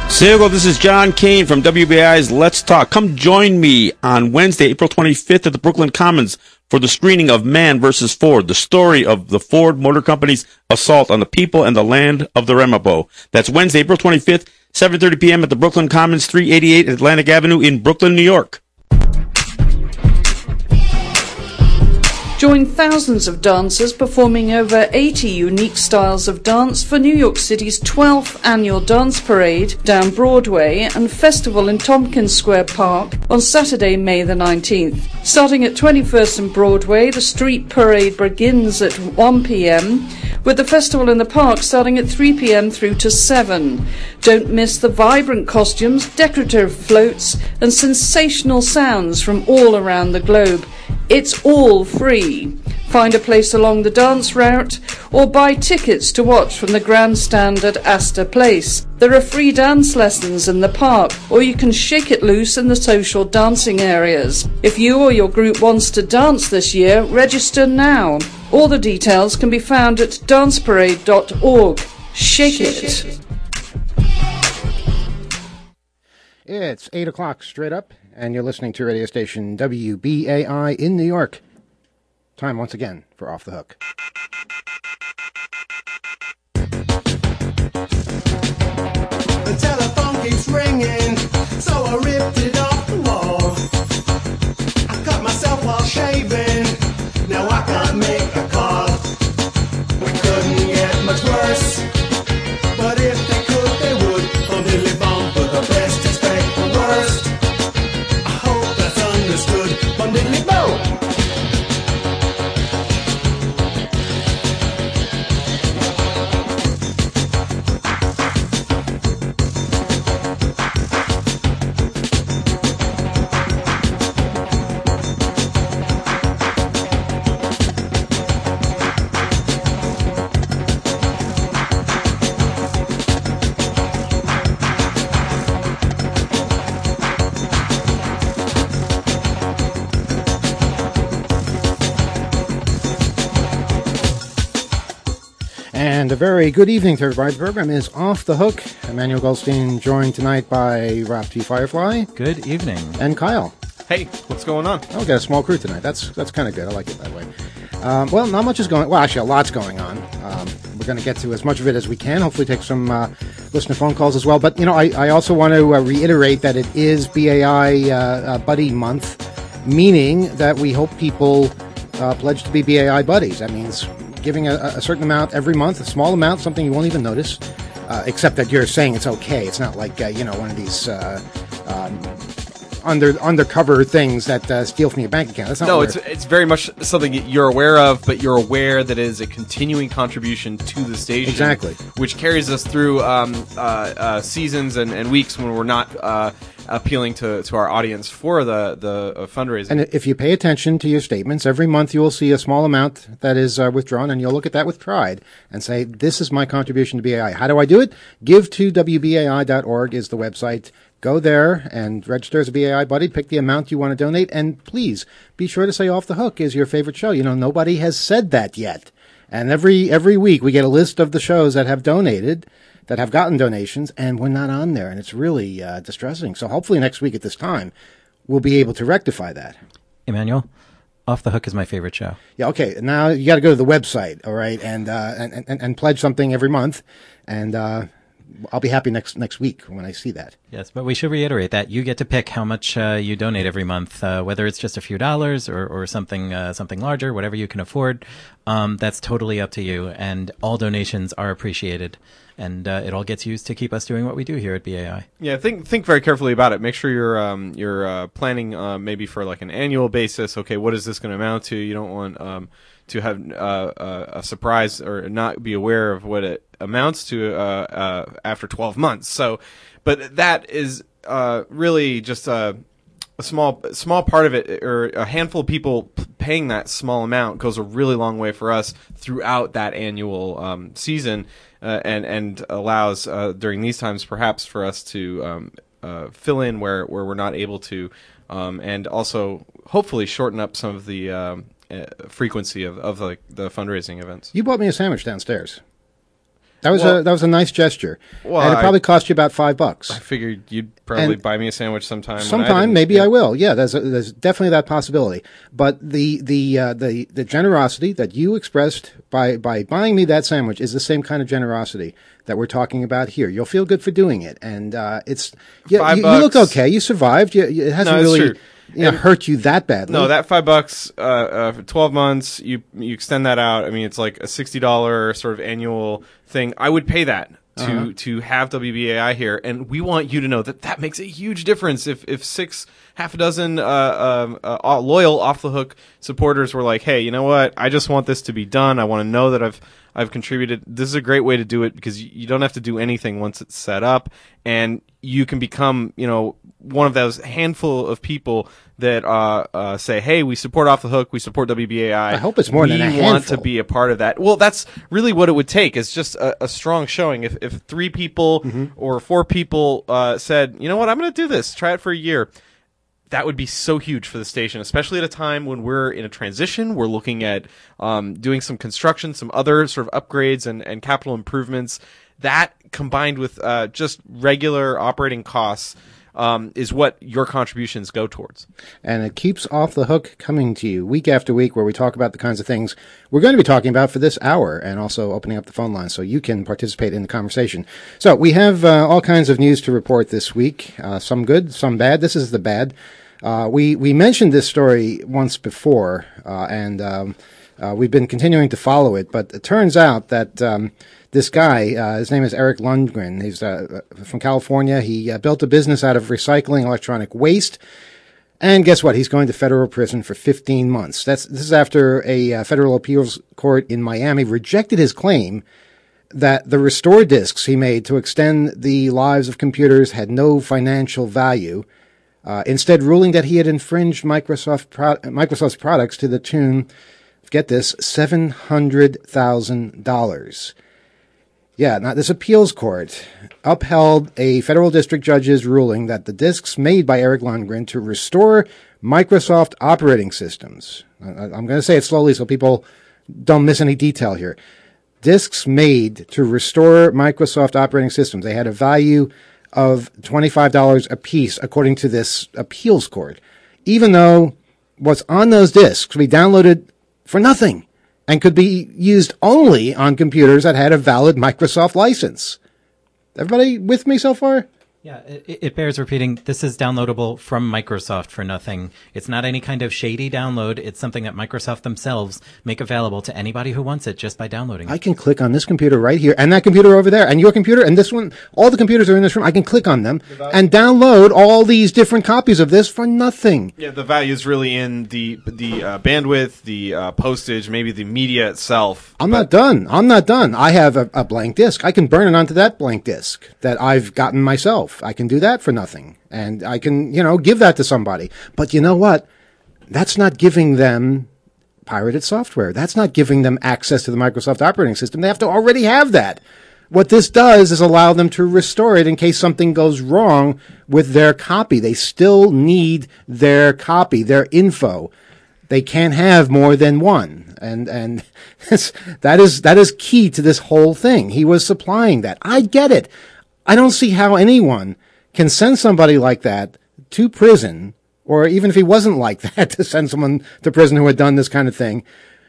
Sigo, this is John Kane from WBI's Let's Talk. Come join me on Wednesday, April 25th at the Brooklyn Commons for the screening of Man vs. Ford, the story of the Ford Motor Company's assault on the people and the land of the Ramapo. That's Wednesday, April 25th, 7:30 p.m. at the Brooklyn Commons, 388 Atlantic Avenue in Brooklyn, New York. Join thousands of dancers performing over 80 unique styles of dance for New York City's 12th annual dance parade down Broadway and festival in Tompkins Square Park on Saturday, May the 19th. Starting at 21st and Broadway, the street parade begins at 1 p.m. with the festival in the park starting at 3 p.m. through to 7. Don't miss the vibrant costumes, decorative floats and sensational sounds from all around the globe. It's all free. Find a place along the dance route or buy tickets to watch from the grandstand at Astor Place. There are free dance lessons in the park, or you can shake it loose in the social dancing areas. If you or your group wants to dance this year, register now. All the details can be found at danceparade.org. Shake it. It's 8 o'clock straight up, and you're listening to radio station WBAI in New York. Time once again for Off the Hook. The telephone keeps ringing, so I ripped it off the wall. I cut myself while shaving, now I can't make a call. We couldn't get much worse, but if they could, they would. From Dilly Bomb for the best, expect the worst. I hope that's understood. From Dilly Bomb. And a very good evening to everybody. The program is Off the Hook. Emmanuel Goldstein joined tonight by Rob T. Firefly. Good evening. And Kyle. Hey, what's going on? Oh, we got a small crew tonight. That's kind of good. I like it that way. Well, not much is going. Well, actually, a lot's going on. We're going to get to as much of it as we can. Hopefully, take some listener phone calls as well. But I also want to reiterate that it is BAI Buddy Month, meaning that we hope people pledge to be BAI buddies. That means giving a certain amount every month, a small amount, something you won't even notice, except that you're saying it's okay. It's not like one of these undercover things that steal from your bank account. That's not no, it's very much something you're aware of, but you're aware that it is a continuing contribution to the station. Exactly. Which carries us through seasons and weeks when we're not appealing to our audience for the fundraising. And if you pay attention to your statements, every month you will see a small amount that is withdrawn, and you'll look at that with pride and say, this is my contribution to BAI. How do I do it? Give to WBAI.org is the website. Go there and register as a BAI buddy. Pick the amount you want to donate. And please be sure to say Off the Hook is your favorite show. Nobody has said that yet. And every week we get a list of the shows that have donated, that have gotten donations, and we're not on there. And it's really distressing. So hopefully next week at this time, we'll be able to rectify that. Emmanuel, Off the Hook is my favorite show. Yeah, okay. Now you got to go to the website, all right, and pledge something every month. And I'll be happy next week when I see that. Yes, but we should reiterate that you get to pick how much you donate every month, whether it's just a few dollars or something larger, whatever you can afford. That's totally up to you, and all donations are appreciated, and it all gets used to keep us doing what we do here at BAI. Yeah, think very carefully about it. Make sure you're planning maybe for like an annual basis. Okay, what is this going to amount to? You don't want to have a surprise or not be aware of what it amounts to after 12 months. So, but that is really just a small part of it, or a handful of people paying that small amount goes a really long way for us throughout that annual season, and allows during these times perhaps for us to fill in where we're not able to, and also hopefully shorten up some of the frequency of the fundraising events. You bought me a sandwich downstairs. That was a nice gesture. Well, and it probably cost you about $5. I figured you'd probably buy me a sandwich sometime. Sometime, maybe I will. Yeah, there's definitely that possibility. But the generosity that you expressed by buying me that sandwich is the same kind of generosity that we're talking about here. You'll feel good for doing it, and it's you look okay. You survived. It hasn't really hurt you that badly. No, that $5 for 12 months. You extend that out. I mean, it's like a $60 sort of annual thing. I would pay that to have WBAI here, and we want you to know that makes a huge difference. If half a dozen loyal Off the Hook supporters were like, hey, you know what? I just want this to be done. I want to know that I've contributed. This is a great way to do it because you don't have to do anything once it's set up, and you can become, one of those handful of people that say, hey, we support Off the Hook, we support WBAI. I hope it's more than a handful. We want to be a part of that. Well, that's really what it would take. It's just a strong showing. If 3 people or 4 people said, you know what, I'm going to do this, try it for a year, that would be so huge for the station, especially at a time when we're in a transition. We're looking at doing some construction, some other sort of upgrades and capital improvements. That combined with just regular operating costs is what your contributions go towards. And it keeps Off the Hook coming to you week after week, where we talk about the kinds of things we're going to be talking about for this hour, and also opening up the phone line so you can participate in the conversation. So we have all kinds of news to report this week, some good, some bad. This is the bad. We mentioned this story once before, and we've been continuing to follow it, but it turns out that this guy, his name is Eric Lundgren. He's from California. He built a business out of recycling electronic waste. And guess what? He's going to federal prison for 15 months. This is after a federal appeals court in Miami rejected his claim that the restore disks he made to extend the lives of computers had no financial value, instead ruling that he had infringed Microsoft's products to the tune, get this, $700,000. Yeah, now this appeals court upheld a federal district judge's ruling that the disks made by Eric Lundgren to restore Microsoft operating systems. I'm going to say it slowly so people don't miss any detail here. Disks made to restore Microsoft operating systems. They had a value of $25 a piece, according to this appeals court, even though what's on those disks could be downloaded for nothing and could be used only on computers that had a valid Microsoft license. Everybody with me so far? Yeah, it bears repeating. This is downloadable from Microsoft for nothing. It's not any kind of shady download. It's something that Microsoft themselves make available to anybody who wants it just by downloading it. I can click on this computer right here and that computer over there and your computer and this one. All the computers are in this room. I can click on them and download all these different copies of this for nothing. Yeah, the value is really in the bandwidth, the postage, maybe the media itself. I'm not done. I have a blank disk. I can burn it onto that blank disk that I've gotten myself. I can do that for nothing. And I can, give that to somebody. But you know what? That's not giving them pirated software. That's not giving them access to the Microsoft operating system. They have to already have that. What this does is allow them to restore it in case something goes wrong with their copy. They still need their copy, their info. They can't have more than one. And that is key to this whole thing. He was supplying that. I get it. I don't see how anyone can send somebody like that to prison, or even if he wasn't like that, to send someone to prison who had done this kind of thing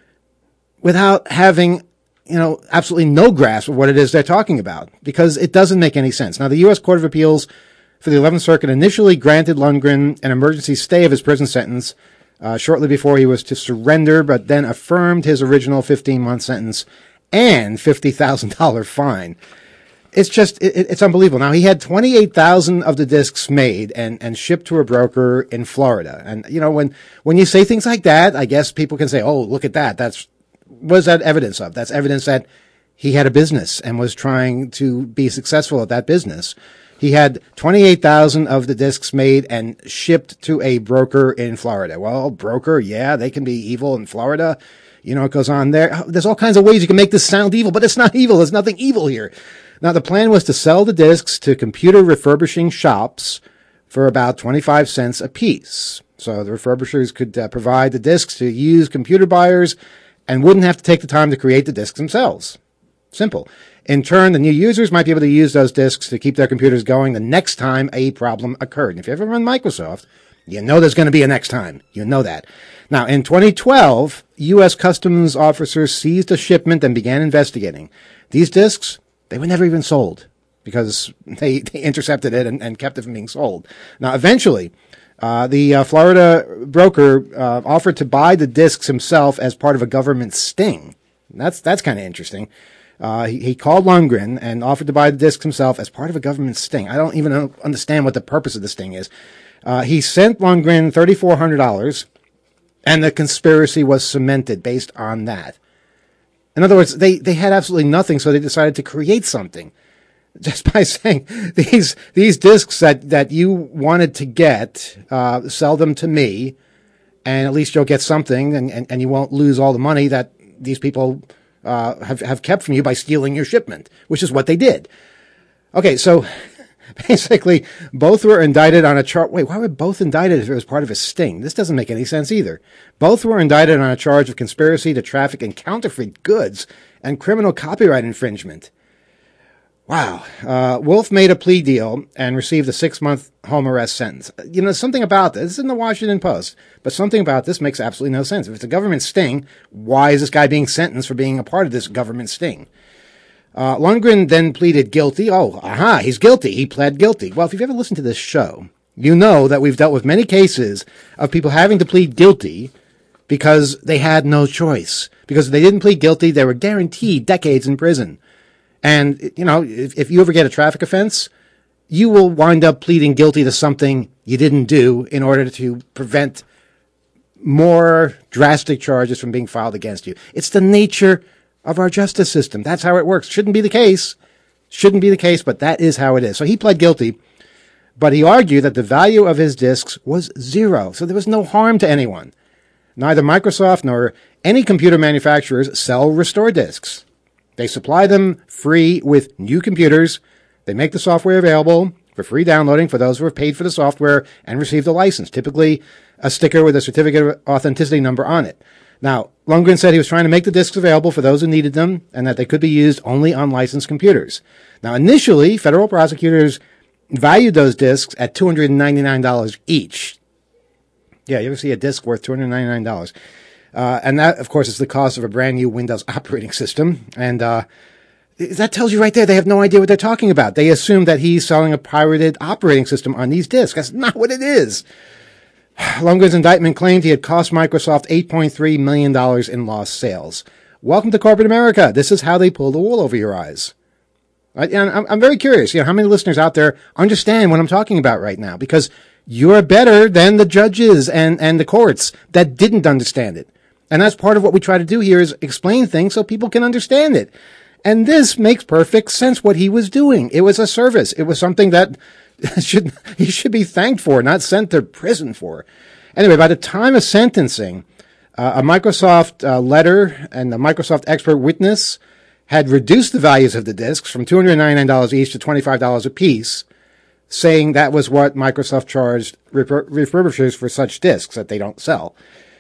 without having, absolutely no grasp of what it is they're talking about, because it doesn't make any sense. Now, the U.S. Court of Appeals for the 11th Circuit initially granted Lundgren an emergency stay of his prison sentence shortly before he was to surrender, but then affirmed his original 15-month sentence and $50,000 fine. It's just, it's unbelievable. Now, he had 28,000 of the discs made and shipped to a broker in Florida. And, when you say things like that, I guess people can say, oh, look at that. What is that evidence of? That's evidence that he had a business and was trying to be successful at that business. He had 28,000 of the discs made and shipped to a broker in Florida. Well, broker, yeah, they can be evil in Florida. It goes on there. There's all kinds of ways you can make this sound evil, but it's not evil. There's nothing evil here. Now, the plan was to sell the discs to computer refurbishing shops for about 25 cents a piece. So the refurbishers could provide the discs to used computer buyers and wouldn't have to take the time to create the discs themselves. Simple. In turn, the new users might be able to use those disks to keep their computers going the next time a problem occurred. And if you ever run Microsoft, you know there's going to be a next time. You know that. Now, in 2012, U.S. Customs officers seized a shipment and began investigating. These disks, they were never even sold because they intercepted it and kept it from being sold. Now, eventually, the Florida broker offered to buy the disks himself as part of a government sting. That's kind of interesting. He called Lundgren and offered to buy the discs himself as part of a government sting. I don't even understand what the purpose of the sting is. He sent Lundgren $3,400, and the conspiracy was cemented based on that. In other words, they had absolutely nothing, so they decided to create something. Just by saying, these discs that you wanted to get, sell them to me, and at least you'll get something, and you won't lose all the money that these people have kept from you by stealing your shipment, which is what they did. Okay, so basically, both were indicted on a charge. Wait, why were both indicted if it was part of a sting? This doesn't make any sense either. Both were indicted on a charge of conspiracy to traffic in counterfeit goods and criminal copyright infringement. Wow. Wolf made a plea deal and received a 6-month home arrest sentence. You know, something about this. This is in the Washington Post, but something about this makes absolutely no sense. If it's a government sting, why is this guy being sentenced for being a part of this government sting? Lundgren then pleaded guilty. He's guilty. He pled guilty. Well, if you've ever listened to this show, you know that we've dealt with many cases of people having to plead guilty because they had no choice. Because if they didn't plead guilty, they were guaranteed decades in prison. And, you know, if you ever get a traffic offense, you will wind up pleading guilty to something you didn't do in order to prevent more drastic charges from being filed against you. It's the nature of our justice system. That's how it works. Shouldn't be the case, but that is how it is. So he pled guilty, but he argued that the value of his disks was zero. So there was no harm to anyone. Neither Microsoft nor any computer manufacturers sell restore disks. They supply them free with new computers. They make the software available for free downloading for those who have paid for the software and received a license, typically a sticker with a certificate of authenticity number on it. Now, Lundgren said he was trying to make the disks available for those who needed them and that they could be used only on licensed computers. Now, initially, federal prosecutors valued those disks at $299 each. Yeah, you ever see a disk worth $299? And that, of course, is the cost of a brand new Windows operating system. And that tells you right there they have no idea what they're talking about. They assume that he's selling a pirated operating system on these disks. That's not what it is. Lundgren's indictment claimed he had cost Microsoft $8.3 million in lost sales. Welcome to corporate America. This is how they pull the wool over your eyes. And I'm very curious, how many listeners out there understand what I'm talking about right now? Because you're better than the judges and the courts that didn't understand it. And that's part of what we try to do here is explain things so people can understand it. And this makes perfect sense what he was doing. It was a service. It was something that he should be thanked for, not sent to prison for. Anyway, by the time of sentencing, a Microsoft letter and a Microsoft expert witness had reduced the values of the disks from $299 each to $25 a piece, saying that was what Microsoft charged refurbishers for such disks that they don't sell.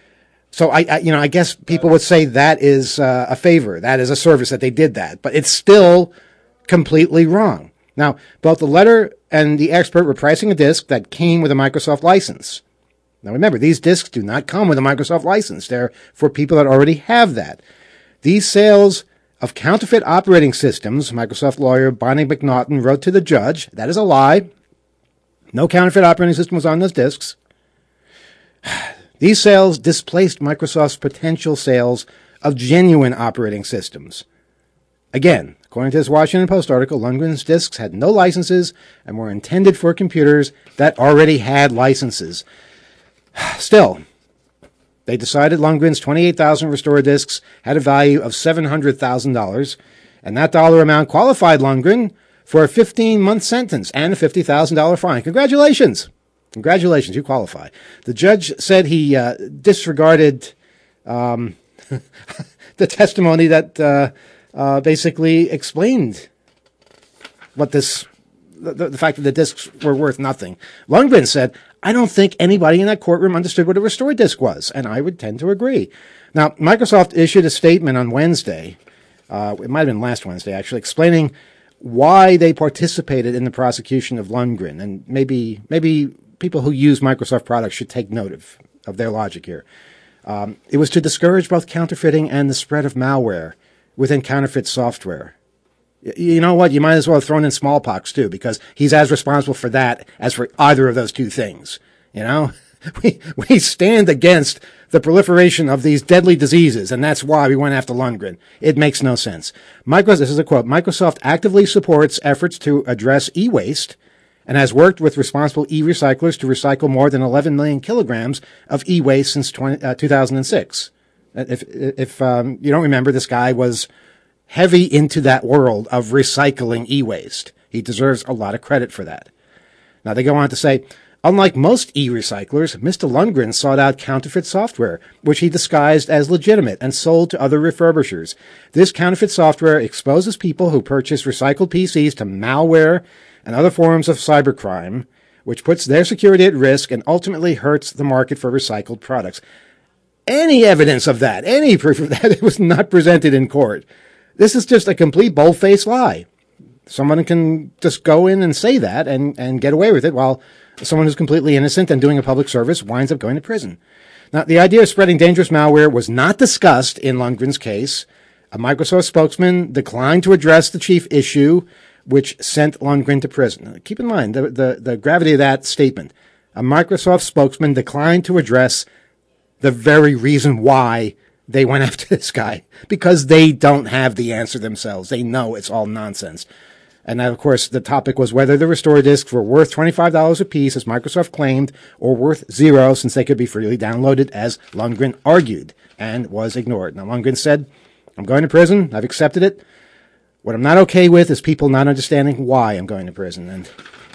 So I guess people would say that is a favor. That is a service that they did that, but it's still completely wrong. Now, both the letter and the expert were pricing a disk that came with a Microsoft license. Now remember, these disks do not come with a Microsoft license. They're for people that already have that. These sales of counterfeit operating systems, Microsoft lawyer Bonnie McNaughton wrote to the judge, that is a lie. No counterfeit operating system was on those disks. These sales displaced Microsoft's potential sales of genuine operating systems. Again, according to this Washington Post article, Lundgren's disks had no licenses and were intended for computers that already had licenses. Still, they decided Lundgren's 28,000 restore disks had a value of $700,000, and that dollar amount qualified Lundgren for a 15-month sentence and a $50,000 fine. Congratulations! Congratulations, you qualify. The judge said he disregarded the testimony that basically explained what the fact that the disks were worth nothing. Lundgren said, I don't think anybody in that courtroom understood what a restore disk was, and I would tend to agree. Now, Microsoft issued a statement on Wednesday It might have been last Wednesday, actually, explaining why they participated in the prosecution of Lundgren. And maybe people who use Microsoft products should take note of their logic here. It was to discourage both counterfeiting and the spread of malware within counterfeit software. You know what? You might as well have thrown in smallpox, too, because he's as responsible for that as for either of those two things. You know? We stand against the proliferation of these deadly diseases, and that's why we went after Lundgren. It makes no sense. This is a quote, Microsoft actively supports efforts to address e-waste and has worked with responsible e-recyclers to recycle more than 11 million kilograms of e-waste since 2006. If you don't remember, this guy was heavy into that world of recycling e-waste. He deserves a lot of credit for that. Now, they go on to say, unlike most e-recyclers, Mr. Lundgren sought out counterfeit software, which he disguised as legitimate and sold to other refurbishers. This counterfeit software exposes people who purchase recycled PCs to malware and other forms of cybercrime, which puts their security at risk and ultimately hurts the market for recycled products. Any evidence of that, any proof of that, it was not presented in court. This is just a complete bold-faced lie. Someone can just go in and say that and get away with it, while someone who's completely innocent and doing a public service winds up going to prison. Now, the idea of spreading dangerous malware was not discussed in Lundgren's case. A Microsoft spokesman declined to address the chief issue, which sent Lundgren to prison. Now, keep in mind the gravity of that statement. A Microsoft spokesman declined to address the very reason why they went after this guy, because they don't have the answer themselves. They know it's all nonsense. And of course, the topic was whether the restore discs were worth $25 a piece, as Microsoft claimed, or worth $0, since they could be freely downloaded, as Lundgren argued, and was ignored. Now, Lundgren said, I'm going to prison. I've accepted it. What I'm not okay with is people not understanding why I'm going to prison. And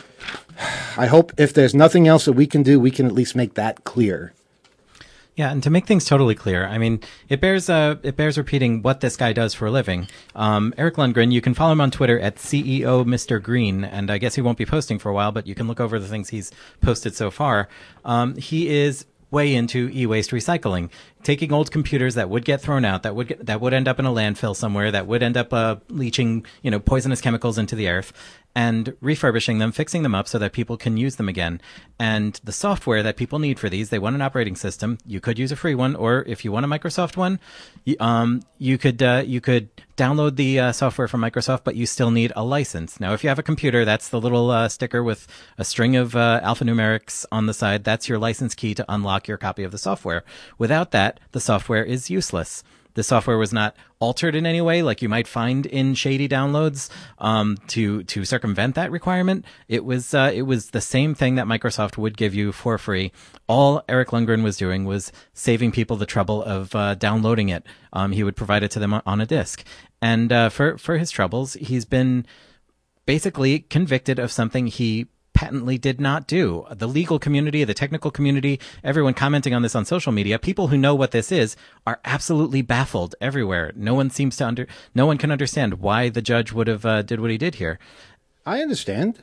I hope if there's nothing else that we can do, we can at least make that clear. Yeah, and to make things totally clear, I mean, it bears repeating what this guy does for a living. Eric Lundgren, you can follow him on Twitter at CEO Mr. Green, and I guess he won't be posting for a while, but you can look over the things he's posted so far. He is way into e-waste recycling, taking old computers that would get thrown out, that would end up in a landfill somewhere, that would end up leaching, poisonous chemicals into the earth, and refurbishing them, fixing them up so that people can use them again. And the software that people need for these, they want an operating system. You could use a free one, or if you want a Microsoft one, you could download the software from Microsoft, but you still need a license. Now, if you have a computer, that's the little sticker with a string of alphanumerics on the side. That's your license key to unlock your copy of the software. Without that, the software is useless. The software was not altered in any way, like you might find in shady downloads, to circumvent that requirement. It was the same thing that Microsoft would give you for free. All Eric Lundgren was doing was saving people the trouble of downloading it. He would provide it to them on a disk. And for his troubles, he's been basically convicted of something he patently did not do. The legal community, the technical community, everyone commenting on this on social media, people who know what this is, are absolutely baffled everywhere. No one can understand why the judge would have did what he did here. I understand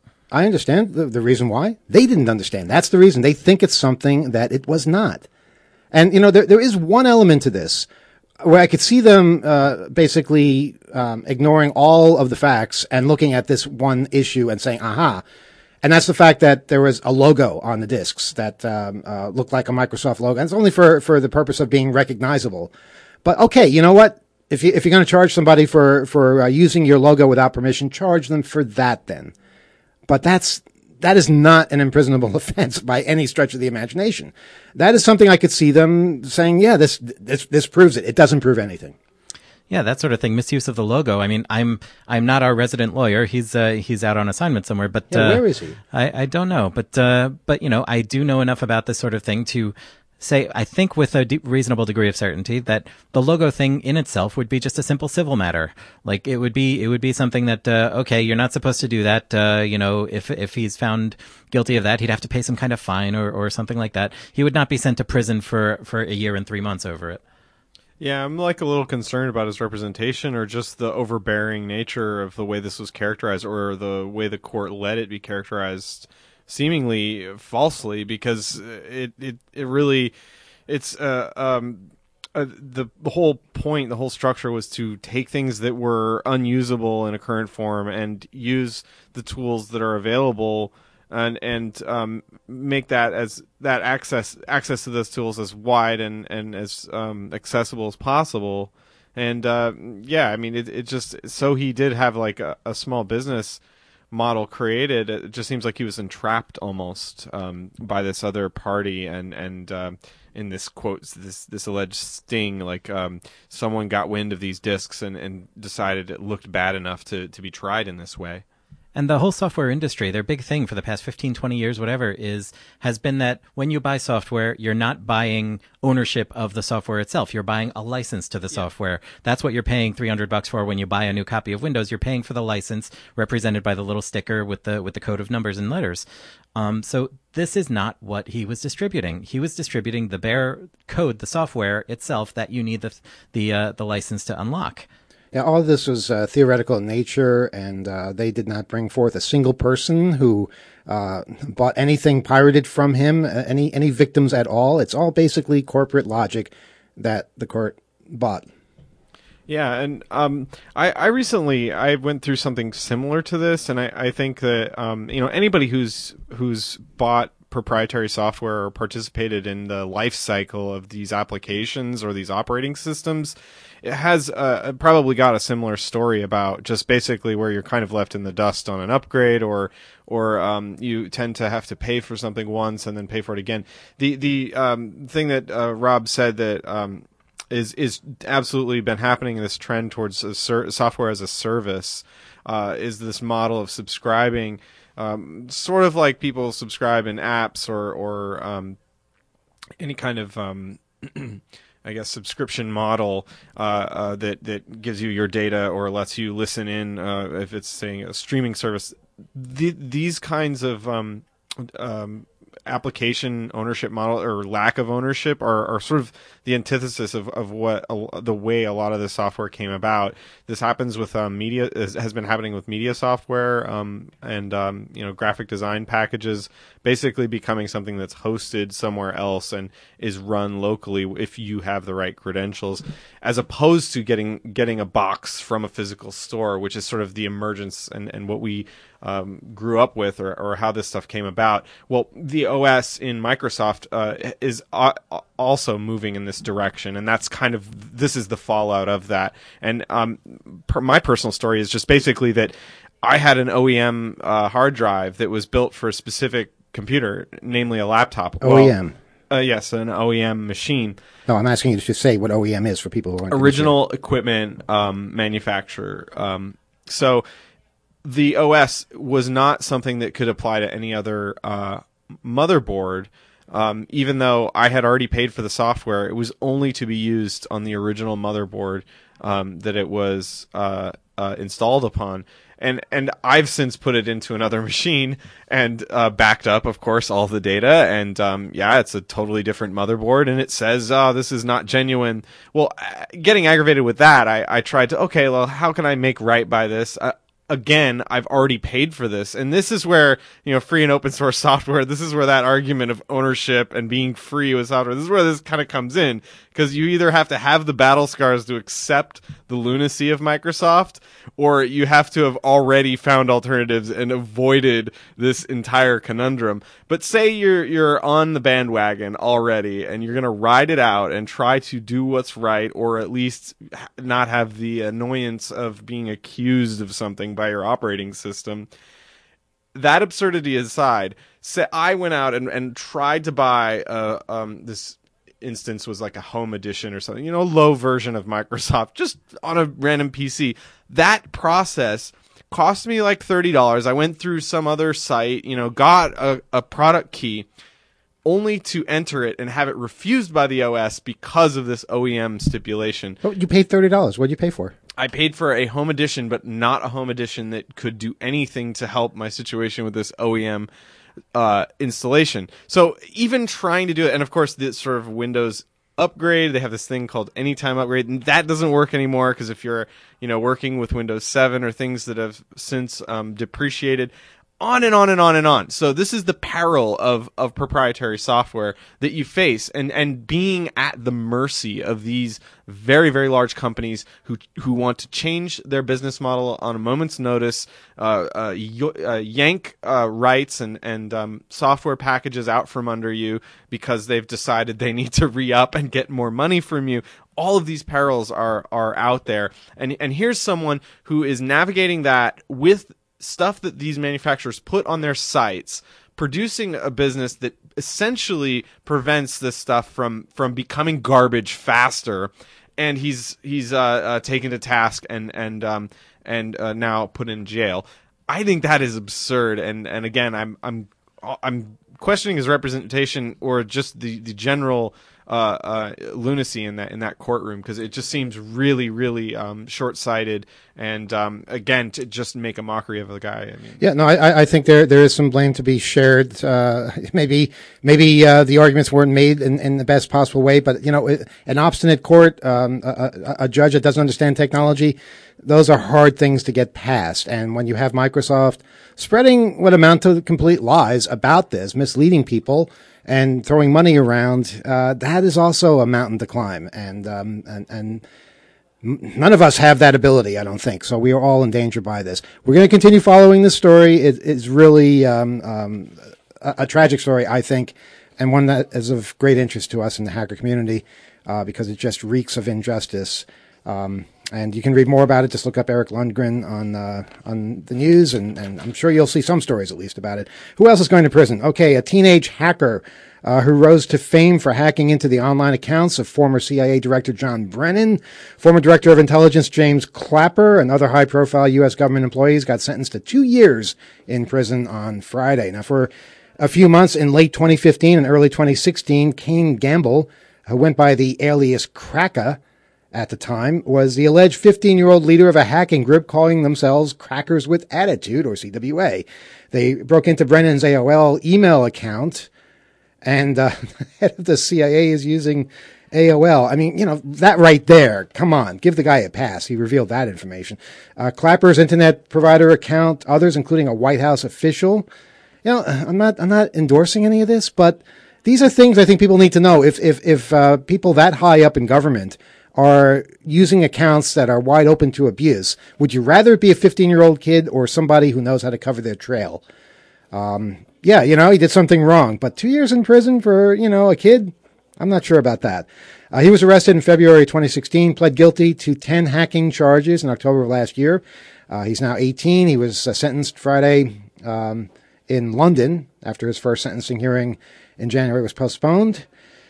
the reason why. They didn't understand. That's the reason. They think it's something that it was not. And, there is one element to this where I could see them basically ignoring all of the facts and looking at this one issue and saying, aha. And that's the fact that there was a logo on the discs that looked like a Microsoft logo. And it's only for the purpose of being recognizable. But okay, you know what? If you're going to charge somebody for using your logo without permission, charge them for that then. But that is not an imprisonable offense by any stretch of the imagination. That is something I could see them saying, yeah, this proves it. It doesn't prove anything. Yeah, that sort of thing. Misuse of the logo. I mean, I'm not our resident lawyer. He's out on assignment somewhere. But where is he? I don't know. But I do know enough about this sort of thing to say, I think with a reasonable degree of certainty, that the logo thing in itself would be just a simple civil matter. Like it would be something that okay, you're not supposed to do that. If he's found guilty of that, he'd have to pay some kind of fine or something like that. He would not be sent to prison for a year and 3 months over it. Yeah, I'm a little concerned about his representation, or just the overbearing nature of the way this was characterized, or the way the court let it be characterized, seemingly falsely, because it really, it's the whole point, the whole structure was to take things that were unusable in a current form and use the tools that are available and make that as that access to those tools as wide and as accessible as possible. And yeah, I mean, it just, so he did have like a small business model created. It just seems like he was entrapped almost by this other party, and in this quote, this alleged sting, like someone got wind of these discs and decided it looked bad enough to be tried in this way. And the whole software industry, their big thing for the past 15, 20 years, whatever, has been that when you buy software, you're not buying ownership of the software itself. You're buying a license to the software. That's what you're paying $300 for when you buy a new copy of Windows. You're paying for the license, represented by the little sticker with the code of numbers and letters. So this is not what he was distributing. He was distributing the bare code, the software itself that you need the license to unlock. Yeah, all of this was theoretical in nature, and they did not bring forth a single person who bought anything pirated from him, any victims at all. It's all basically corporate logic that the court bought. Yeah, and I recently I went through something similar to this, and I think that anybody who's bought proprietary software or participated in the life cycle of these applications or these operating systems, it has probably got a similar story about just basically where you're kind of left in the dust on an upgrade, or you tend to have to pay for something once and then pay for it again. The thing that Rob said that is absolutely been happening, this trend towards software as a service, is this model of subscribing, sort of like people subscribe in apps or any kind of I guess subscription model that gives you your data or lets you listen in if it's saying a streaming service. These kinds of application ownership model or lack of ownership are sort of the antithesis of what the way a lot of this software came about. This happens with media, has been happening with media software and graphic design packages basically becoming something that's hosted somewhere else and is run locally if you have the right credentials, as opposed to getting a box from a physical store, which is sort of the emergence and what we grew up with, or how this stuff came about. Well, the OS in Microsoft is also moving in this direction, and this is the fallout of that. And my personal story is just basically that I had an OEM hard drive that was built for a specific computer, namely a laptop. OEM. Yes, an OEM machine. No, I'm asking you to say what OEM is for people who aren't original equipment manufacturer. So the OS was not something that could apply to any other motherboard. Even though I had already paid for the software, it was only to be used on the original motherboard that it was installed upon. And I've since put it into another machine and backed up, of course, all the data. And it's a totally different motherboard, and it says, this is not genuine. Well, getting aggravated with that, I tried to, okay, well, how can I make right by this? Again, I've already paid for this. And this is where, free and open source software, this is where that argument of ownership and being free with software, this is where this kind of comes in. Because you either have to have the battle scars to accept the lunacy of Microsoft, or you have to have already found alternatives and avoided this entire conundrum. But say you're on the bandwagon already, and you're going to ride it out and try to do what's right, or at least not have the annoyance of being accused of something by your operating system. That absurdity aside, say I went out and tried to buy this instance was like a home edition or something, a low version of Microsoft, just on a random PC. That process cost me like $30. I went through some other site, got a product key, only to enter it and have it refused by the OS because of this OEM stipulation. Oh, you paid $30. What did you pay for? I paid for a home edition, but not a home edition that could do anything to help my situation with this OEM installation. So even trying to do it, and of course this sort of Windows upgrade, they have this thing called Anytime Upgrade, and that doesn't work anymore because if you're working with Windows 7 or things that have since depreciated, on and on and on and on. So this is the peril of proprietary software that you face, and being at the mercy of these very, very large companies who want to change their business model on a moment's notice, yank rights and software packages out from under you because they've decided they need to re-up and get more money from you. All of these perils are out there, and here's someone who is navigating that with stuff that these manufacturers put on their sites, producing a business that essentially prevents this stuff from becoming garbage faster. And he's taken to task and now put in jail. I think that is absurd. And again, I'm questioning his representation or just the general lunacy in that courtroom, because it just seems really, really short-sighted, and again, to just make a mockery of the guy. I mean, yeah, no, I think there is some blame to be shared. Maybe the arguments weren't made in the best possible way, but an obstinate court, a judge that doesn't understand technology, those are hard things to get past. And when you have Microsoft spreading what amount to complete lies about this, misleading people, and throwing money around, that is also a mountain to climb. And none of us have that ability, I don't think. So we are all in danger by this. We're going to continue following this story. It's really a tragic story, I think, and one that is of great interest to us in the hacker community, because it just reeks of injustice. And you can read more about it. Just look up Eric Lundgren on the news, and I'm sure you'll see some stories at least about it. Who else is going to prison? Okay, a teenage hacker who rose to fame for hacking into the online accounts of former CIA Director John Brennan, former Director of Intelligence James Clapper, and other high-profile U.S. government employees got sentenced to 2 years in prison on Friday. Now, for a few months in late 2015 and early 2016, Kane Gamble, who went by the alias Kraka at the time, was the alleged 15-year-old leader of a hacking group calling themselves Crackers with Attitude, or CWA. They broke into Brennan's AOL email account, and the head of the CIA is using AOL. I mean, that right there, come on, give the guy a pass. He revealed that information. Clapper's internet provider account, others, including a White House official. I'm not endorsing any of this, but these are things I think people need to know. If people that high up in government are using accounts that are wide open to abuse, would you rather it be a 15-year-old kid or somebody who knows how to cover their trail? Yeah, he did something wrong, but 2 years in prison for, a kid? I'm not sure about that. He was arrested in February 2016, pled guilty to 10 hacking charges in October of last year. He's now 18. He was sentenced Friday in London after his first sentencing hearing in January was postponed.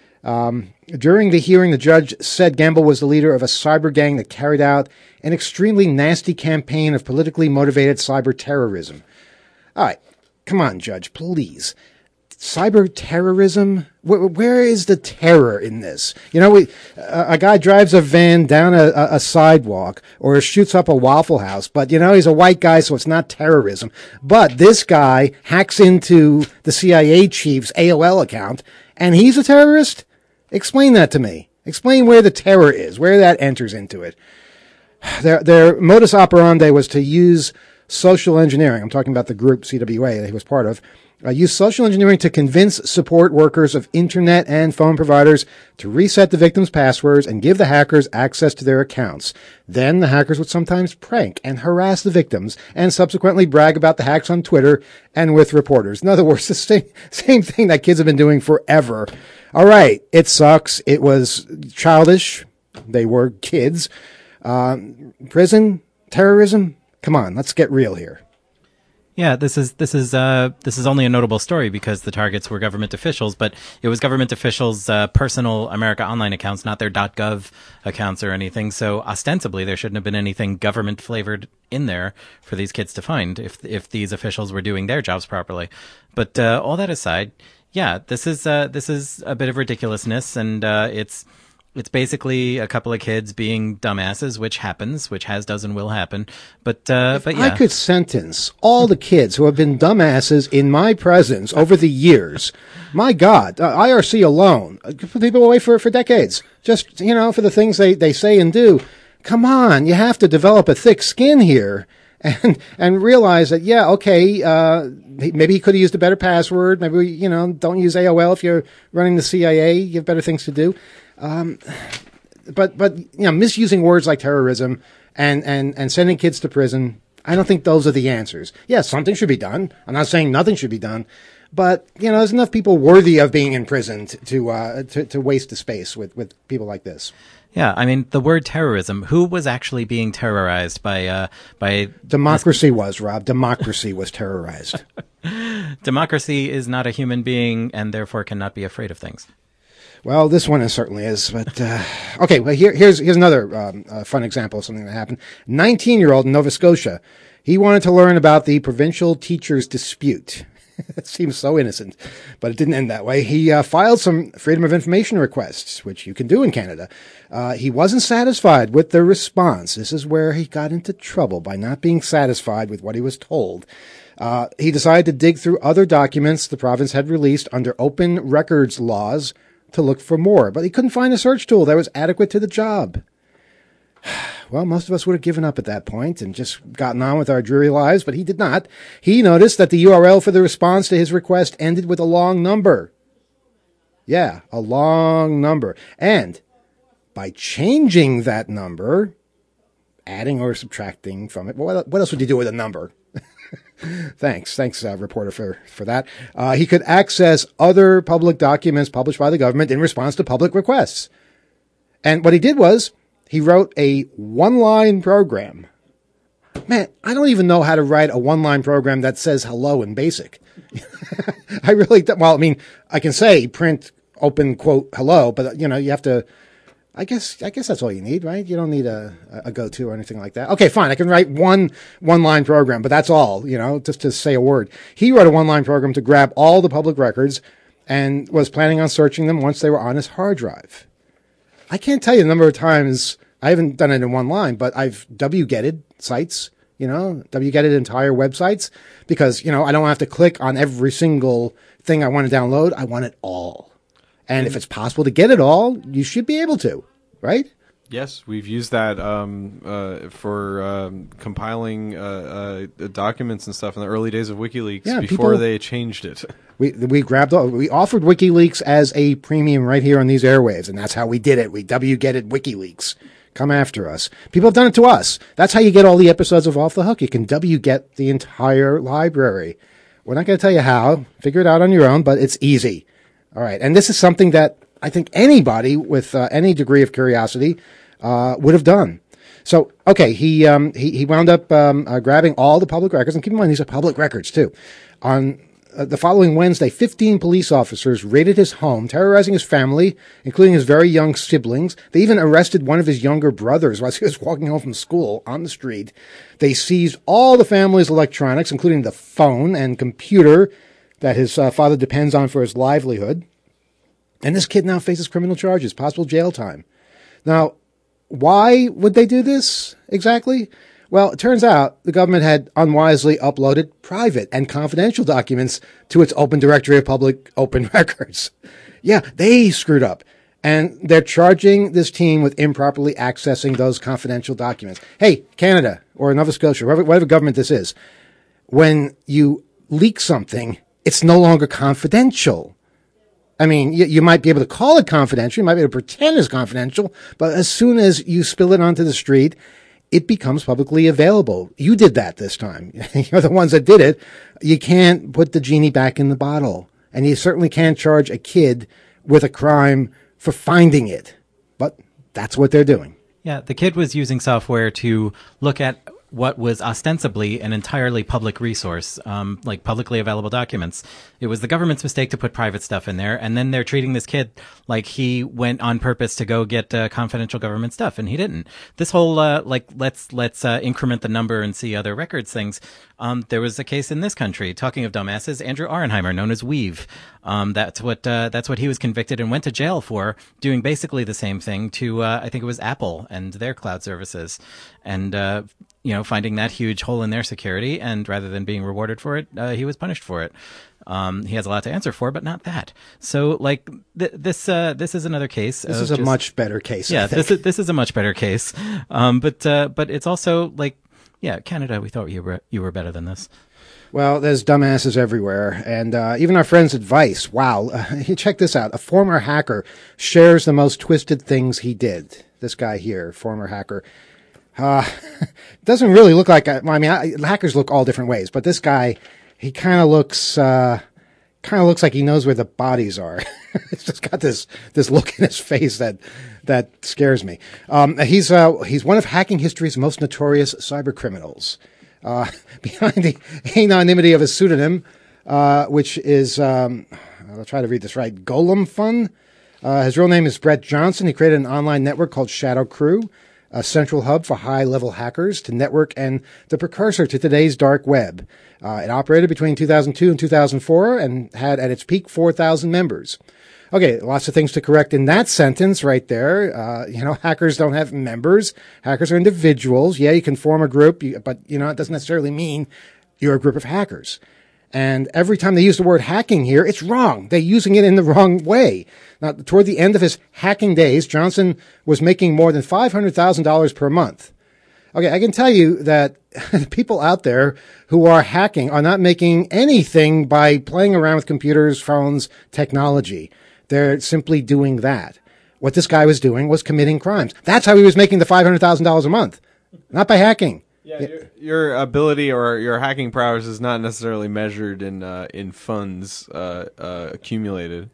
During the hearing, the judge said Gamble was the leader of a cyber gang that carried out an extremely nasty campaign of politically motivated cyber terrorism. All right, come on, Judge, please. Cyber terrorism? Where is the terror in this? A guy drives a van down a sidewalk or shoots up a Waffle House, but, he's a white guy, so it's not terrorism. But this guy hacks into the CIA chief's AOL account, and he's a terrorist? Explain that to me. Explain where the terror is, where that enters into it. Their modus operandi was to use social engineering. I'm talking about the group CWA that he was part of. Use social engineering to convince support workers of internet and phone providers to reset the victims' passwords and give the hackers access to their accounts. Then the hackers would sometimes prank and harass the victims and subsequently brag about the hacks on Twitter and with reporters. In other words, the same thing that kids have been doing forever. All right, it sucks. It was childish. They were kids. Prison, terrorism. Come on, let's get real here. Yeah, this is only a notable story because the targets were government officials, but it was government officials' personal America Online accounts, not their .gov accounts or anything. So ostensibly, there shouldn't have been anything government flavored in there for these kids to find if these officials were doing their jobs properly. But all that aside, yeah, this is a bit of ridiculousness, and it's basically a couple of kids being dumbasses, which happens, which does and will happen. But yeah. I could sentence all the kids who have been dumbasses in my presence over the years. My God, IRC alone, put people away for decades. Just, for the things they say and do. Come on, you have to develop a thick skin here and realize that, yeah, okay, maybe he could have used a better password. Maybe, you know, don't use AOL if you're running the CIA. You have better things to do. But you know, misusing words like terrorism and sending kids to prison, I don't think those are the answers. Yeah, something should be done. I'm not saying nothing should be done. But, you know, there's enough people worthy of being imprisoned to waste the space with people like this. Yeah, I mean, the word terrorism, who was actually being terrorized by Democracy was, Rob. Democracy was terrorized. Democracy is not a human being and therefore cannot be afraid of things. Well, this one certainly is. But, okay, well, here's another fun example of something that happened. 19-year-old in Nova Scotia. He wanted to learn about the provincial teachers' dispute. It seems so innocent, but it didn't end that way. He filed some Freedom of Information requests, which you can do in Canada. He wasn't satisfied with the response. This is where he got into trouble by not being satisfied with what he was told. He decided to dig through other documents the province had released under open records laws to look for more, but he couldn't find a search tool that was adequate to the job. Well, most of us would have given up at that point and just gotten on with our dreary lives, but he did not. He noticed that the URL for the response to his request ended with a long number. Yeah, a long number. And by changing that number, adding or subtracting from it, what else would you do with a number? Thanks, reporter, for that. He could access other public documents published by the government in response to public requests. And what he did was, he wrote a one-line program. Man, I don't even know how to write a one-line program that says hello in BASIC. I really don't. Well, I mean, I can say print open quote hello, but you know, you have to. I guess that's all you need, right? You don't need a go-to or anything like that. Okay, fine. I can write one-line program, but that's all. You know, just to say a word. He wrote a one-line program to grab all the public records and was planning on searching them once they were on his hard drive. I can't tell you the number of times. I haven't done it in one line, but I've wgetted sites, you know, wgetted entire websites because, you know, I don't have to click on every single thing I want to download. I want it all. And if it's possible to get it all, you should be able to, right? Yes, we've used that for compiling documents and stuff in the early days of WikiLeaks before they changed it. We offered WikiLeaks as a premium right here on these airwaves, and that's how we did it. We wgetted WikiLeaks. Come after us. People have done it to us. That's how you get all the episodes of Off the Hook. You can wget the entire library. We're not going to tell you how. Figure it out on your own, but it's easy. All right. And this is something that I think anybody with any degree of curiosity would have done. So, okay, he wound up grabbing all the public records. And keep in mind, these are public records, too. On the following Wednesday, 15 police officers raided his home, terrorizing his family, including his very young siblings. They even arrested one of his younger brothers while he was walking home from school on the street. They seized all the family's electronics, including the phone and computer that his father depends on for his livelihood. And this kid now faces criminal charges, possible jail time. Now, why would they do this exactly? Well, it turns out the government had unwisely uploaded private and confidential documents to its open directory of public open records. Yeah, they screwed up. And they're charging this team with improperly accessing those confidential documents. Hey, Canada or Nova Scotia, whatever government this is, when you leak something, it's no longer confidential. I mean, you might be able to call it confidential. You might be able to pretend it's confidential. But as soon as you spill it onto the street, it becomes publicly available. You did that this time. You're the ones that did it. You can't put the genie back in the bottle. And you certainly can't charge a kid with a crime for finding it. But that's what they're doing. Yeah, the kid was using software to look at what was ostensibly an entirely public resource, like publicly available documents. It was the government's mistake to put private stuff in there, and then they're treating this kid like he went on purpose to go get confidential government stuff, and he didn't. This whole let's increment the number and see other records things. There was a case in this country, talking of dumbasses, Andrew Auernheimer, known as Weave. That's what he was convicted and went to jail for, doing basically the same thing to I think it was Apple and their cloud services, and finding that huge hole in their security, and rather than being rewarded for it, he was punished for it. He has a lot to answer for, but not that. So, this is another case. This is a much better case. Yeah, this is a much better case. But it's also like Yeah, Canada, we thought you were better than this. Well, there's dumbasses everywhere, and even our friends at Vice. Wow, check this out. A former hacker shares the most twisted things he did. This guy here, former hacker. Doesn't really look like hackers look all different ways, but this guy, he kind of looks like he knows where the bodies are. He's just got this look in his face that scares me. He's one of hacking history's most notorious cyber criminals. Behind the anonymity of his pseudonym, which is, I'll try to read this right, Golem Fun. His real name is Brett Johnson. He created an online network called Shadow Crew, a central hub for high-level hackers to network and the precursor to today's dark web. It operated between 2002 and 2004 and had at its peak 4,000 members. Okay, lots of things to correct in that sentence right there. Hackers don't have members. Hackers are individuals. Yeah, you can form a group, but, it doesn't necessarily mean you're a group of hackers. And every time they use the word hacking here, it's wrong. They're using it in the wrong way. Now, toward the end of his hacking days, Johnson was making more than $500,000 per month. Okay, I can tell you that people out there who are hacking are not making anything by playing around with computers, phones, technology. They're simply doing that. What this guy was doing was committing crimes. That's how he was making the $500,000 a month, not by hacking. Yeah, your ability or your hacking prowess is not necessarily measured in funds accumulated.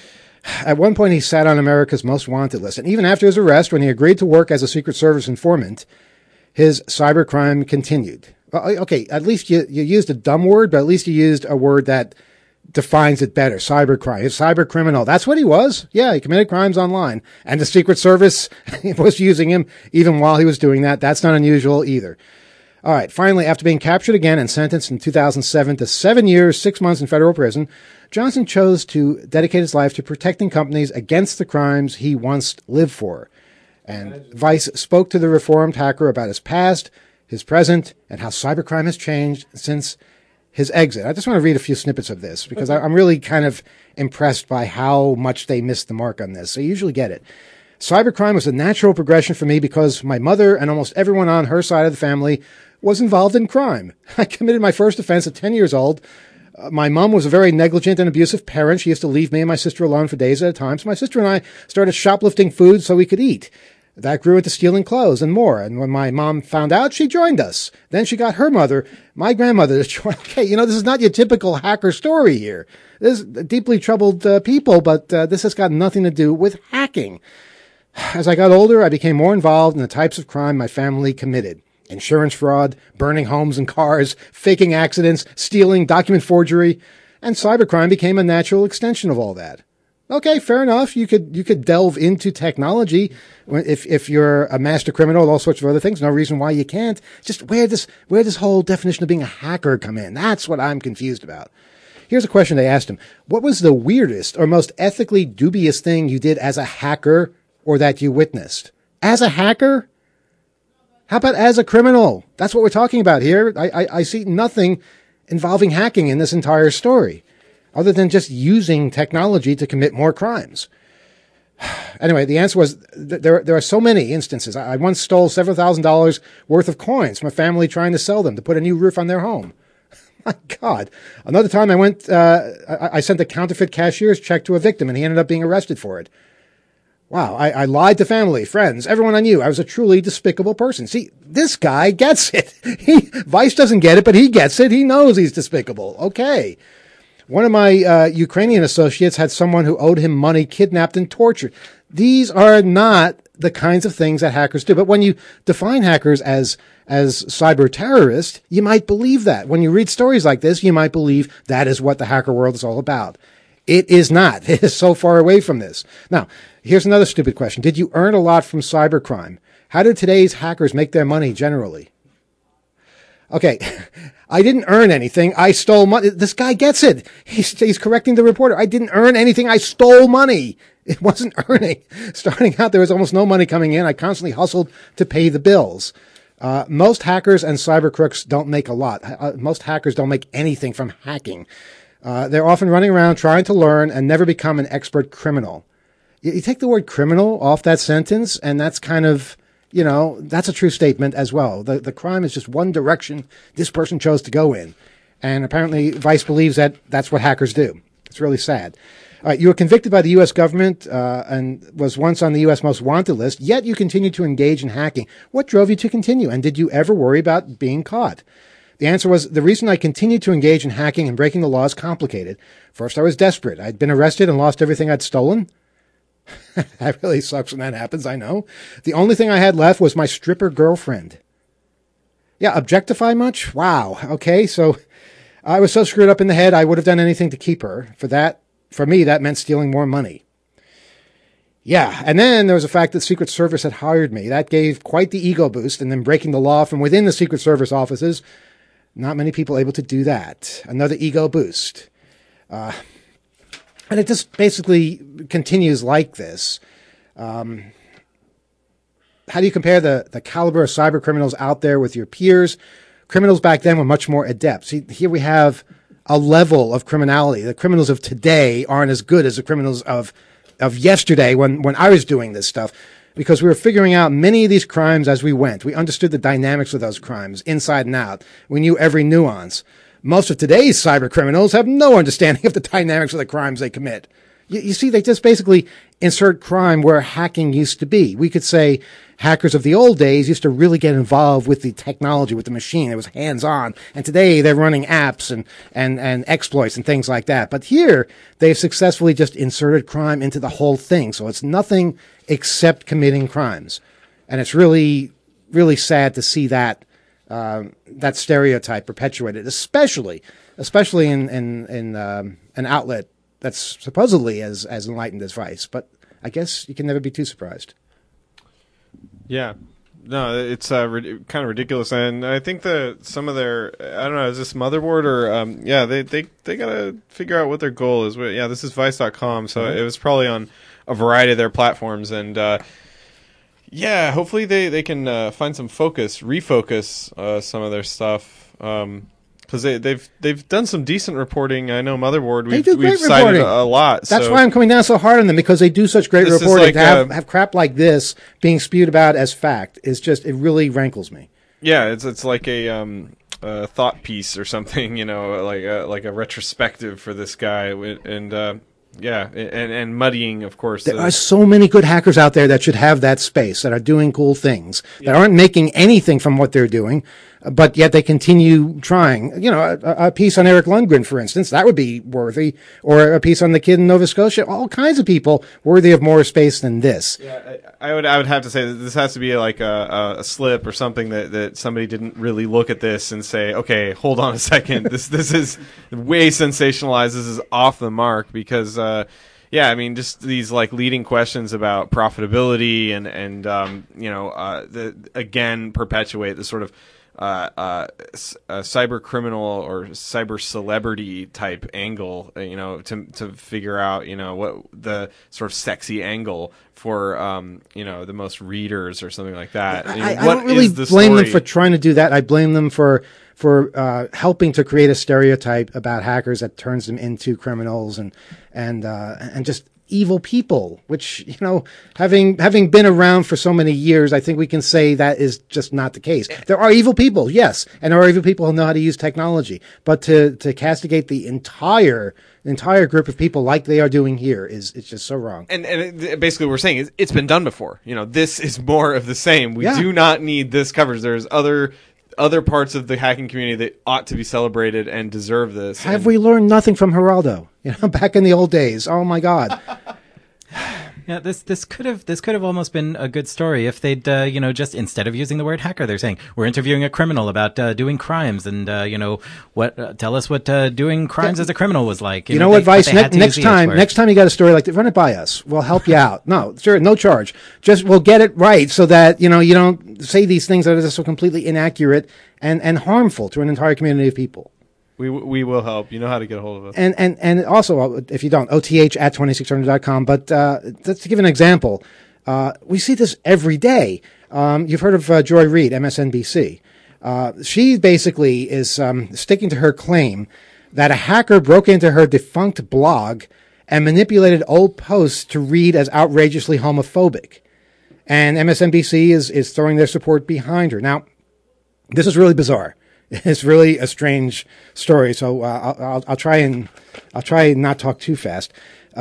At one point, he sat on America's Most Wanted list, and even after his arrest, when he agreed to work as a Secret Service informant, his cybercrime continued. Okay, at least you used a dumb word, but at least you used a word that defines it better. Cybercrime. He's cyber criminal. That's what he was. Yeah, he committed crimes online. And the Secret Service was using him even while he was doing that. That's not unusual either. All right. Finally, after being captured again and sentenced in 2007 to 7 years, 6 months in federal prison, Johnson chose to dedicate his life to protecting companies against the crimes he once lived for. And Vice spoke to the reformed hacker about his past, his present, and how cybercrime has changed since his exit. I just want to read a few snippets of this because I'm really kind of impressed by how much they missed the mark on this. So you usually get it. Cybercrime was a natural progression for me because my mother and almost everyone on her side of the family was involved in crime. I committed my first offense at 10 years old. My mom was a very negligent and abusive parent. She used to leave me and my sister alone for days at a time. So my sister and I started shoplifting food so we could eat. That grew into stealing clothes and more. And when my mom found out, she joined us. Then she got her mother, my grandmother, to join. Okay, this is not your typical hacker story here. This is deeply troubled people, but this has got nothing to do with hacking. As I got older, I became more involved in the types of crime my family committed. Insurance fraud, burning homes and cars, faking accidents, stealing, document forgery, and cybercrime became a natural extension of all that. Okay, fair enough. You could delve into technology if you're a master criminal and all sorts of other things. No reason why you can't. Just where this whole definition of being a hacker come in? That's what I'm confused about. Here's a question they asked him. What was the weirdest or most ethically dubious thing you did as a hacker or that you witnessed? As a hacker? How about as a criminal? That's what we're talking about here. I see nothing involving hacking in this entire story, other than just using technology to commit more crimes. Anyway, the answer was there are so many instances. I once stole several $1,000s worth of coins from a family trying to sell them to put a new roof on their home. My God. Another time I sent a counterfeit cashier's check to a victim and he ended up being arrested for it. Wow, I lied to family, friends, everyone I knew. I was a truly despicable person. See, this guy gets it. Vice doesn't get it, but he gets it. He knows he's despicable. Okay. One of my Ukrainian associates had someone who owed him money kidnapped and tortured. These are not the kinds of things that hackers do. But when you define hackers as cyber terrorists, you might believe that. When you read stories like this, you might believe that is what the hacker world is all about. It is not. It is so far away from this. Now, here's another stupid question. Did you earn a lot from cybercrime? How did today's hackers make their money generally? Okay, I didn't earn anything. I stole money. This guy gets it. He's correcting the reporter. I didn't earn anything. I stole money. It wasn't earning. Starting out, there was almost no money coming in. I constantly hustled to pay the bills. Most hackers and cyber crooks don't make a lot. Most hackers don't make anything from hacking. They're often running around trying to learn and never become an expert criminal. You take the word criminal off that sentence, and that's kind of that's a true statement as well. The crime is just one direction this person chose to go in. And apparently Vice believes that that's what hackers do. It's really sad. You were convicted by the U.S. government and was once on the U.S. most wanted list, yet you continued to engage in hacking. What drove you to continue? And did you ever worry about being caught? The answer was, the reason I continued to engage in hacking and breaking the law is complicated. First, I was desperate. I'd been arrested and lost everything I'd stolen. That really sucks when that happens, I know. The only thing I had left was my stripper girlfriend. Yeah, objectify much? Wow. Okay, so I was so screwed up in the head, I would have done anything to keep her. For me, that meant stealing more money. Yeah, and then there was the fact that Secret Service had hired me. That gave quite the ego boost, and then breaking the law from within the Secret Service offices. Not many people able to do that. Another ego boost. And it just basically continues like this. How do you compare the caliber of cyber criminals out there with your peers? Criminals back then were much more adept. See, here we have a level of criminality. The criminals of today aren't as good as the criminals of yesterday when I was doing this stuff, because we were figuring out many of these crimes as we went. We understood the dynamics of those crimes inside and out. We knew every nuance. Most of today's cyber criminals have no understanding of the dynamics of the crimes they commit. You see, they just basically insert crime where hacking used to be. We could say hackers of the old days used to really get involved with the technology, with the machine. It was hands-on. And today they're running apps and exploits and things like that. But here, they've successfully just inserted crime into the whole thing. So it's nothing except committing crimes. And it's really, really sad to see that that stereotype perpetuated, especially in an outlet that's supposedly as enlightened as Vice. But I guess you can never be too surprised. Yeah. No, it's kind of ridiculous. And I think some of their, I don't know, is this Motherboard or, they got to figure out what their goal is. Yeah, this is Vice.com, so it was probably on a variety of their platforms. And, hopefully they can find some refocus some of their stuff. Because they've done some decent reporting. I know Motherboard, we've cited a lot. That's why I'm coming down so hard on them, because they do such great reporting. Like, to have crap like this being spewed about as fact is just, it really rankles me. Yeah, it's like a thought piece or something, like a retrospective for this guy, and muddying, of course. There are so many good hackers out there that should have that space, that are doing cool things, that aren't making anything from what they're doing, but yet they continue trying. A piece on Eric Lundgren, for instance, that would be worthy, or a piece on the kid in Nova Scotia. All kinds of people worthy of more space than this. Yeah, I would have to say that this has to be like a slip or something that somebody didn't really look at this and say, okay, hold on a second, this is way sensationalized. This is off the mark, because just these like leading questions about profitability and again perpetuate the sort of cyber criminal or cyber celebrity type angle, to figure out, what the sort of sexy angle for, the most readers or something like that. I don't really blame them for trying to do that. I blame them for helping to create a stereotype about hackers that turns them into criminals and just evil people, which, having been around for so many years, I think we can say that is just not the case. There are evil people, yes, and there are evil people who know how to use technology, but to castigate the entire group of people like they are doing here it's just so wrong. And basically what we're saying is it's been done before. This is more of the same. We do not need this coverage. There's other parts of the hacking community that ought to be celebrated and deserve this. Have we learned nothing from Geraldo? Back in the old days. Oh my God. Yeah, this could have almost been a good story if they'd just instead of using the word hacker, they're saying we're interviewing a criminal about doing crimes, and tell us what doing crimes as a criminal was like. You know what, Vice? Next time you got a story like that, run it by us. We'll help you out. No, sure, no charge. Just we'll get it right so that you don't say these things that are just so completely inaccurate and harmful to an entire community of people. We will help. You know how to get a hold of us. And also, if you don't, OTH@2600.com. But just to give an example, we see this every day. You've heard of Joy Reid, MSNBC. She basically is sticking to her claim that a hacker broke into her defunct blog and manipulated old posts to read as outrageously homophobic. And MSNBC is throwing their support behind her. Now, this is really bizarre. It's really a strange story. So I'll try and not talk too fast.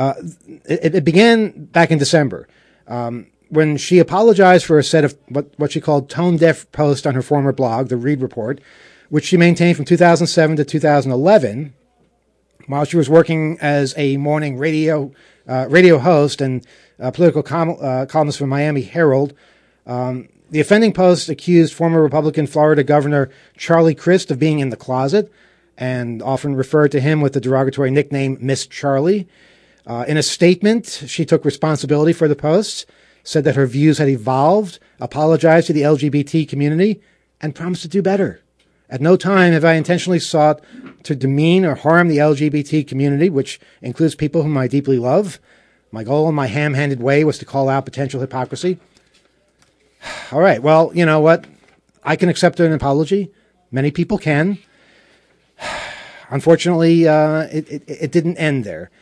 It began back in December when she apologized for a set of what she called tone-deaf posts on her former blog, The Reed Report, which she maintained from 2007 to 2011 while she was working as a morning radio host and political columnist for Miami Herald. The offending post accused former Republican Florida Governor Charlie Crist of being in the closet and often referred to him with the derogatory nickname Miss Charlie. In a statement, she took responsibility for the posts, said that her views had evolved, apologized to the LGBT community, and promised to do better. At no time have I intentionally sought to demean or harm the LGBT community, which includes people whom I deeply love. My goal in my ham-handed way was to call out potential hypocrisy. All right, well, you know what? I can accept an apology. Many people can. Unfortunately, it didn't end there.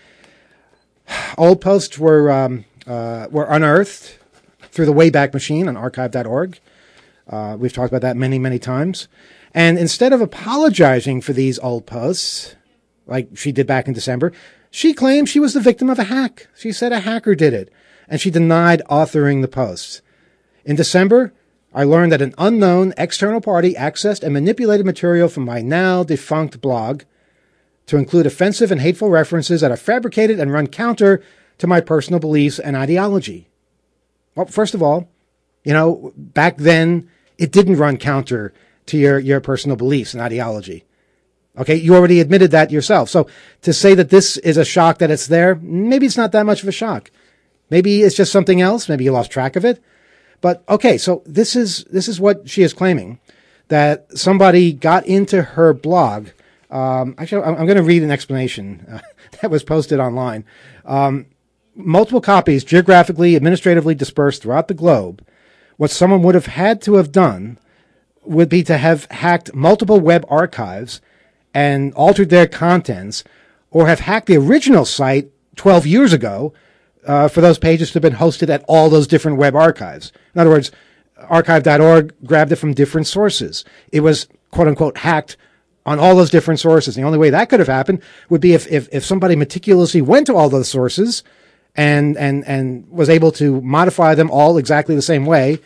Old posts were unearthed through the Wayback Machine on archive.org. We've talked about that many, many times. And instead of apologizing for these old posts, like she did back in December, she claimed she was the victim of a hack. She said a hacker did it, and she denied authoring the posts. In December, I learned that an unknown external party accessed and manipulated material from my now defunct blog to include offensive and hateful references that are fabricated and run counter to my personal beliefs and ideology. Well, first of all, you know, back then, it didn't run counter to your personal beliefs and ideology. Okay, you already admitted that yourself. So to say that this is a shock that it's there, maybe it's not that much of a shock. Maybe it's just something else. Maybe you lost track of it. But okay, so this is what she is claiming, that somebody got into her blog. Actually, I'm going to read an explanation that was posted online. Multiple copies geographically, administratively dispersed throughout the globe. What someone would have had to have done would be to have hacked multiple web archives and altered their contents, or have hacked the original site 12 years ago for those pages to have been hosted at all those different web archives. In other words, archive.org grabbed it from different sources. It was, quote unquote, hacked on all those different sources. The only way that could have happened would be if somebody meticulously went to all those sources and was able to modify them all exactly the same way,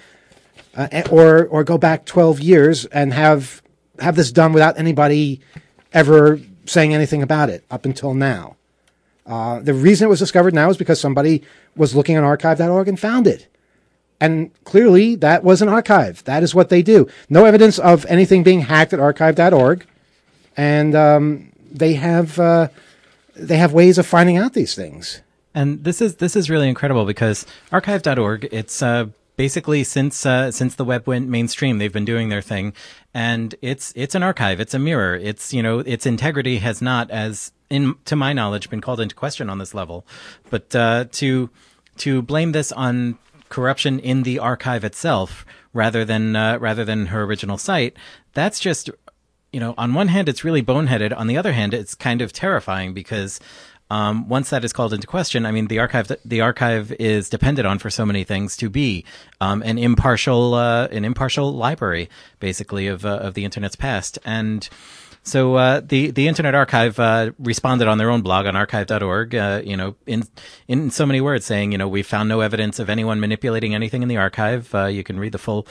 or go back 12 years and have this done without anybody ever saying anything about it up until now. The reason it was discovered now is because somebody was looking on archive.org and found it. And clearly that was an archive. That is what they do. No evidence of anything being hacked at archive.org. And they have ways of finding out these things. And this is really incredible because archive.org, it's basically since the web went mainstream, they've been doing their thing, and it's an archive, it's a mirror, it's, you know, its integrity has not, to my knowledge, been called into question on this level. But to blame this on corruption in the archive itself rather than her original site, that's just, you know, on one hand it's really boneheaded, on the other hand it's kind of terrifying because once that is called into question, I mean, the archive is depended on for so many things to be an impartial library, basically, of the internet's past. And so the Internet Archive responded on their own blog on archive.org, you know, in so many words, saying, you know, we found no evidence of anyone manipulating anything in the archive. You can read the full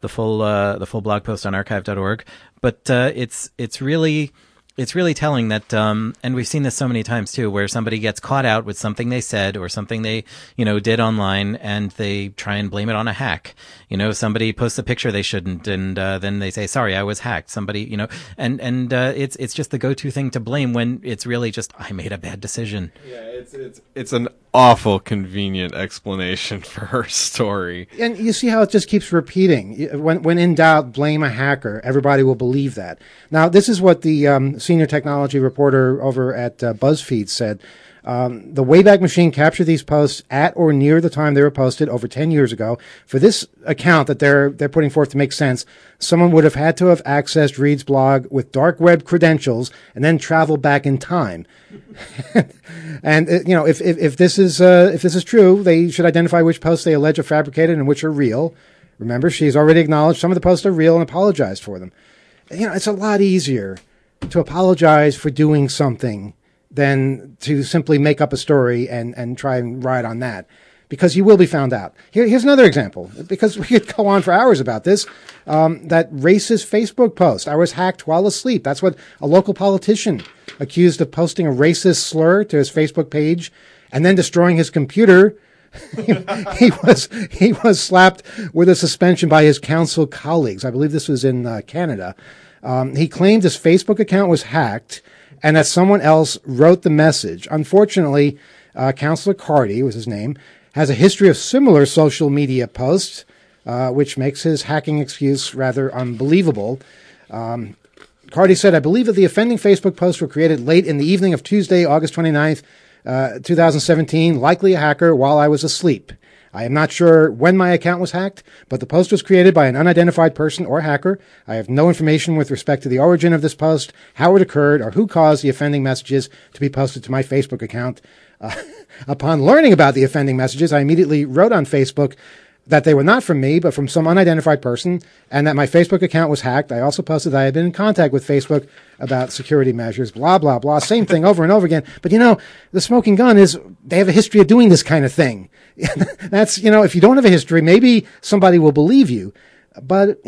blog post on archive.org, but it's really telling that, and we've seen this so many times too, where somebody gets caught out with something they said or something they, you know, did online, and they try and blame it on a hack. You know, somebody posts a picture they shouldn't, and then they say, "Sorry, I was hacked." Somebody, you know, and it's just the go-to thing to blame when it's really just, I made a bad decision. Yeah, it's an awful convenient explanation for her story. And you see how it just keeps repeating. When in doubt, blame a hacker. Everybody will believe that. Now, this is what the senior technology reporter over at BuzzFeed, said the Wayback Machine captured these posts at or near the time they were posted over 10 years ago. For this account that they're putting forth to make sense, someone would have had to have accessed Reed's blog with dark web credentials and then traveled back in time. And if this is true, they should identify which posts they allege are fabricated and which are real. Remember, she's already acknowledged some of the posts are real and apologized for them. It's a lot easier to apologize for doing something than to simply make up a story and try and ride on that, because you will be found out. Here's another example, because we could go on for hours about this. That racist Facebook post, "I was hacked while asleep." That's what a local politician accused of posting a racist slur to his Facebook page and then destroying his computer. he was slapped with a suspension by his council colleagues. I believe this was in Canada. He claimed his Facebook account was hacked and that someone else wrote the message. Unfortunately, Councillor Carty was his name, has a history of similar social media posts, which makes his hacking excuse rather unbelievable. Carty said, "I believe that the offending Facebook posts were created late in the evening of Tuesday, August 29th, 2017, likely a hacker while I was asleep. I am not sure when my account was hacked, but the post was created by an unidentified person or hacker. I have no information with respect to the origin of this post, how it occurred, or who caused the offending messages to be posted to my Facebook account. Upon learning about the offending messages, I immediately wrote on Facebook that they were not from me, but from some unidentified person, and that my Facebook account was hacked. I also posted that I had been in contact with Facebook about security measures, blah, blah, blah. Same thing over and over again. But, the smoking gun is they have a history of doing this kind of thing. That's, if you don't have a history, maybe somebody will believe you. But,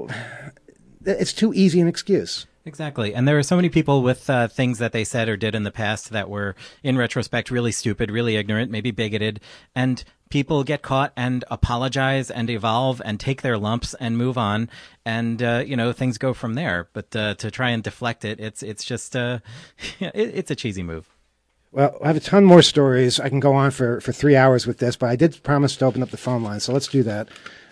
it's too easy an excuse. Exactly. And there are so many people with things that they said or did in the past that were, in retrospect, really stupid, really ignorant, maybe bigoted. And people get caught and apologize and evolve and take their lumps and move on. And, things go from there. But to try and deflect it, it's just it's a cheesy move. Well, I have a ton more stories. I can go on for 3 hours with this, but I did promise to open up the phone line, so let's do that.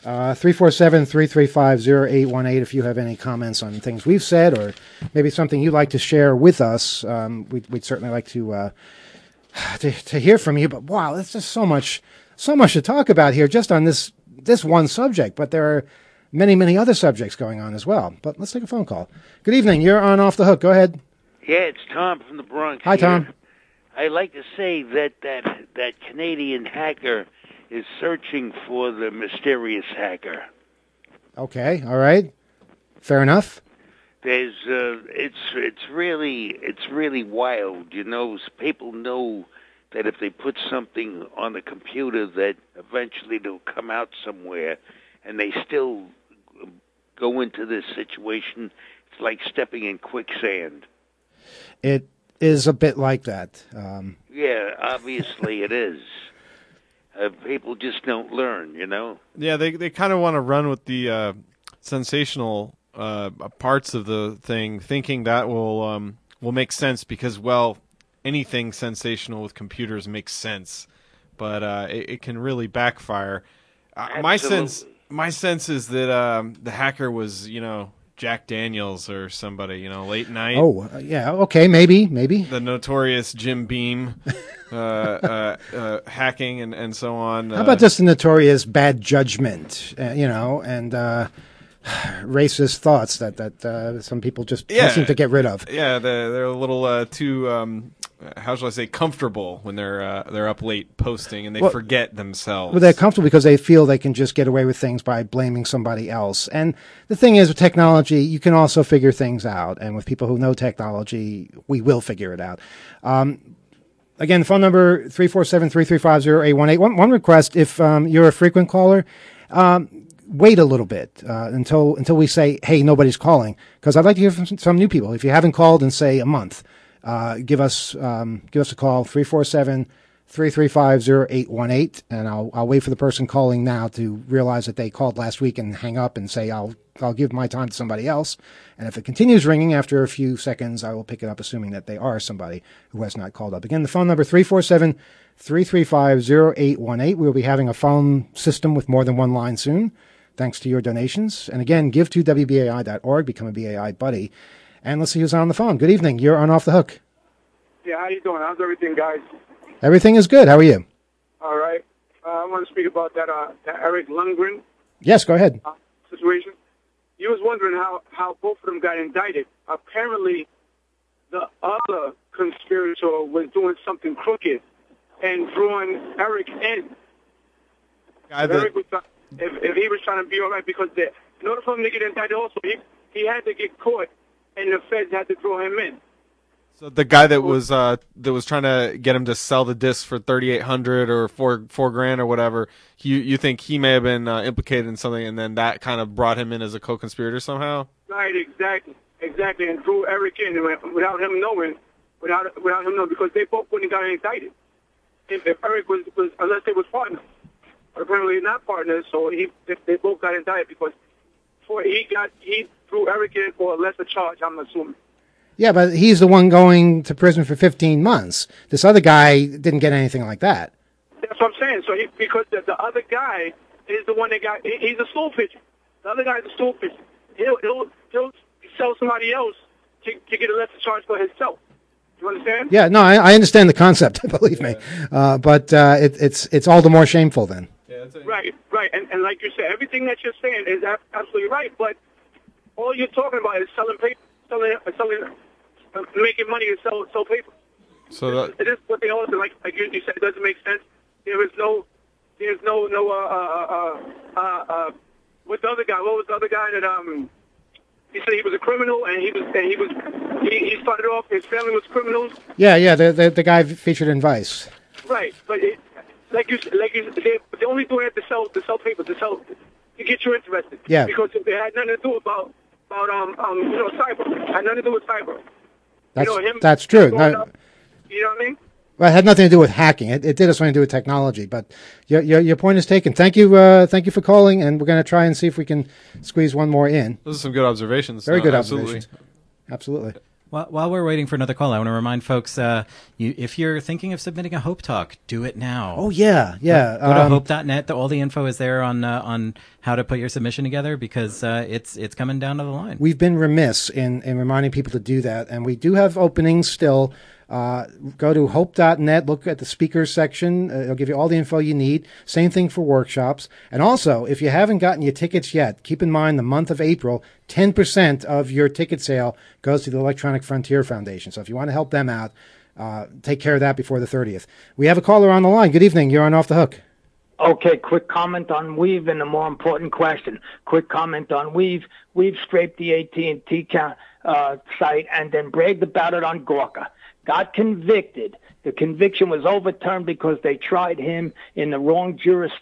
347-335-0818 if you have any comments on things we've said or maybe something you'd like to share with us. We'd certainly like to hear from you. But wow, there's just so much to talk about here just on this one subject. But there are many, many other subjects going on as well. But let's take a phone call. Good evening. You're on Off the Hook. Go ahead. Yeah, it's Tom from the Bronx. Hi, Tom. I'd like to say that Canadian hacker is searching for the mysterious hacker. Okay, all right, fair enough. There's it's really wild. People know that if they put something on the computer, that eventually it'll come out somewhere, and they still go into this situation. It's like stepping in quicksand. It is a bit like that. Yeah, obviously it is. People just don't learn, Yeah, they kind of want to run with the sensational parts of the thing, thinking that will make sense because, anything sensational with computers makes sense, but it can really backfire. My sense is that the hacker was, Jack Daniels or somebody, late night. Oh, yeah, okay, maybe. The notorious Jim Beam hacking and so on. How about just the notorious bad judgment, and racist thoughts that some people just seem to get rid of? Yeah, they're a little too, how shall I say, comfortable when they're up late posting and they forget themselves. Well, they're comfortable because they feel they can just get away with things by blaming somebody else. And the thing is, with technology, you can also figure things out. And with people who know technology, we will figure it out. Again, the phone number 347-335-0818. One request: if you're a frequent caller, wait a little bit until we say, "Hey, nobody's calling," because I'd like to hear from some new people. If you haven't called in, say, a month. Give us a call, 347-335-0818, and I'll wait for the person calling now to realize that they called last week and hang up and say I'll give my time to somebody else. And if it continues ringing after a few seconds, I will pick it up, assuming that they are somebody who has not called up. Again, the phone number 347-335-0818. We'll be having a phone system with more than one line soon, thanks to your donations. And again, give to WBAI.org, become a BAI buddy. And let's see who's on the phone. Good evening. You're on Off the Hook. Yeah, how you doing? How's everything, guys? Everything is good. How are you? All right. I want to speak about that Eric Lundgren Yes, go ahead. situation. You was wondering how both of them got indicted. Apparently, the other conspirator was doing something crooked and drawing Eric in. Eric was, if he was trying to be all right, because in order for him to get indicted also, he had to get caught, and the feds had to throw him in. So the guy that was trying to get him to sell the disc for $3,800 or $4,000 or whatever, you think he may have been implicated in something, and then that kind of brought him in as a co-conspirator somehow? Right, exactly, and threw Eric in without him knowing, because they both wouldn't have got indicted if Eric was unless they was partners. But apparently not partners, so they both got indicted because he threw Eric in for a lesser charge, I'm assuming. Yeah, but he's the one going to prison for 15 months. This other guy didn't get anything like that. That's what I'm saying. So because the other guy is the one that he's a stool pigeon. The other guy is a stool pigeon. He'll sell somebody else to get a lesser charge for himself. You understand? Yeah, no, I understand the concept, believe me. But it's all the more shameful then. Yeah, right. And like you said, everything that you're saying is absolutely right, but all you're talking about is selling paper, making money to sell paper. So it is what they all do. Like you said, it doesn't make sense. There's no with the other guy. What was the other guy that he said he was a criminal, and he started off, his family was criminals. Yeah, the guy featured in Vice. Right, but like you said, they only doing it to sell paper, to get you interested. Yeah. Because it had nothing to do about cyber. It had nothing to do with cyber. That's true. You know what I mean? Well, it had nothing to do with hacking. It did have something to do with technology. But your point is taken. Thank you for calling, and we're going to try and see if we can squeeze one more in. Those are some good observations. Very good observations. Absolutely. While we're waiting for another call, I want to remind folks, if you're thinking of submitting a Hope Talk, do it now. Oh, yeah. Go to hope.net. All the info is there on how to put your submission together, because it's coming down to the line. We've been remiss in reminding people to do that, and we do have openings still. Go to hope.net, look at the speakers section. It'll give you all the info you need. Same thing for workshops. And also, if you haven't gotten your tickets yet, keep in mind the month of April, 10% of your ticket sale goes to the Electronic Frontier Foundation. So if you want to help them out, take care of that before the 30th. We have a caller on the line. Good evening. You're on Off the Hook. Okay, quick comment on Weave and a more important question. Quick comment on Weave. Weave scraped the AT&T site and then bragged about it on Gawker. Got convicted. The conviction was overturned because they tried him in the wrong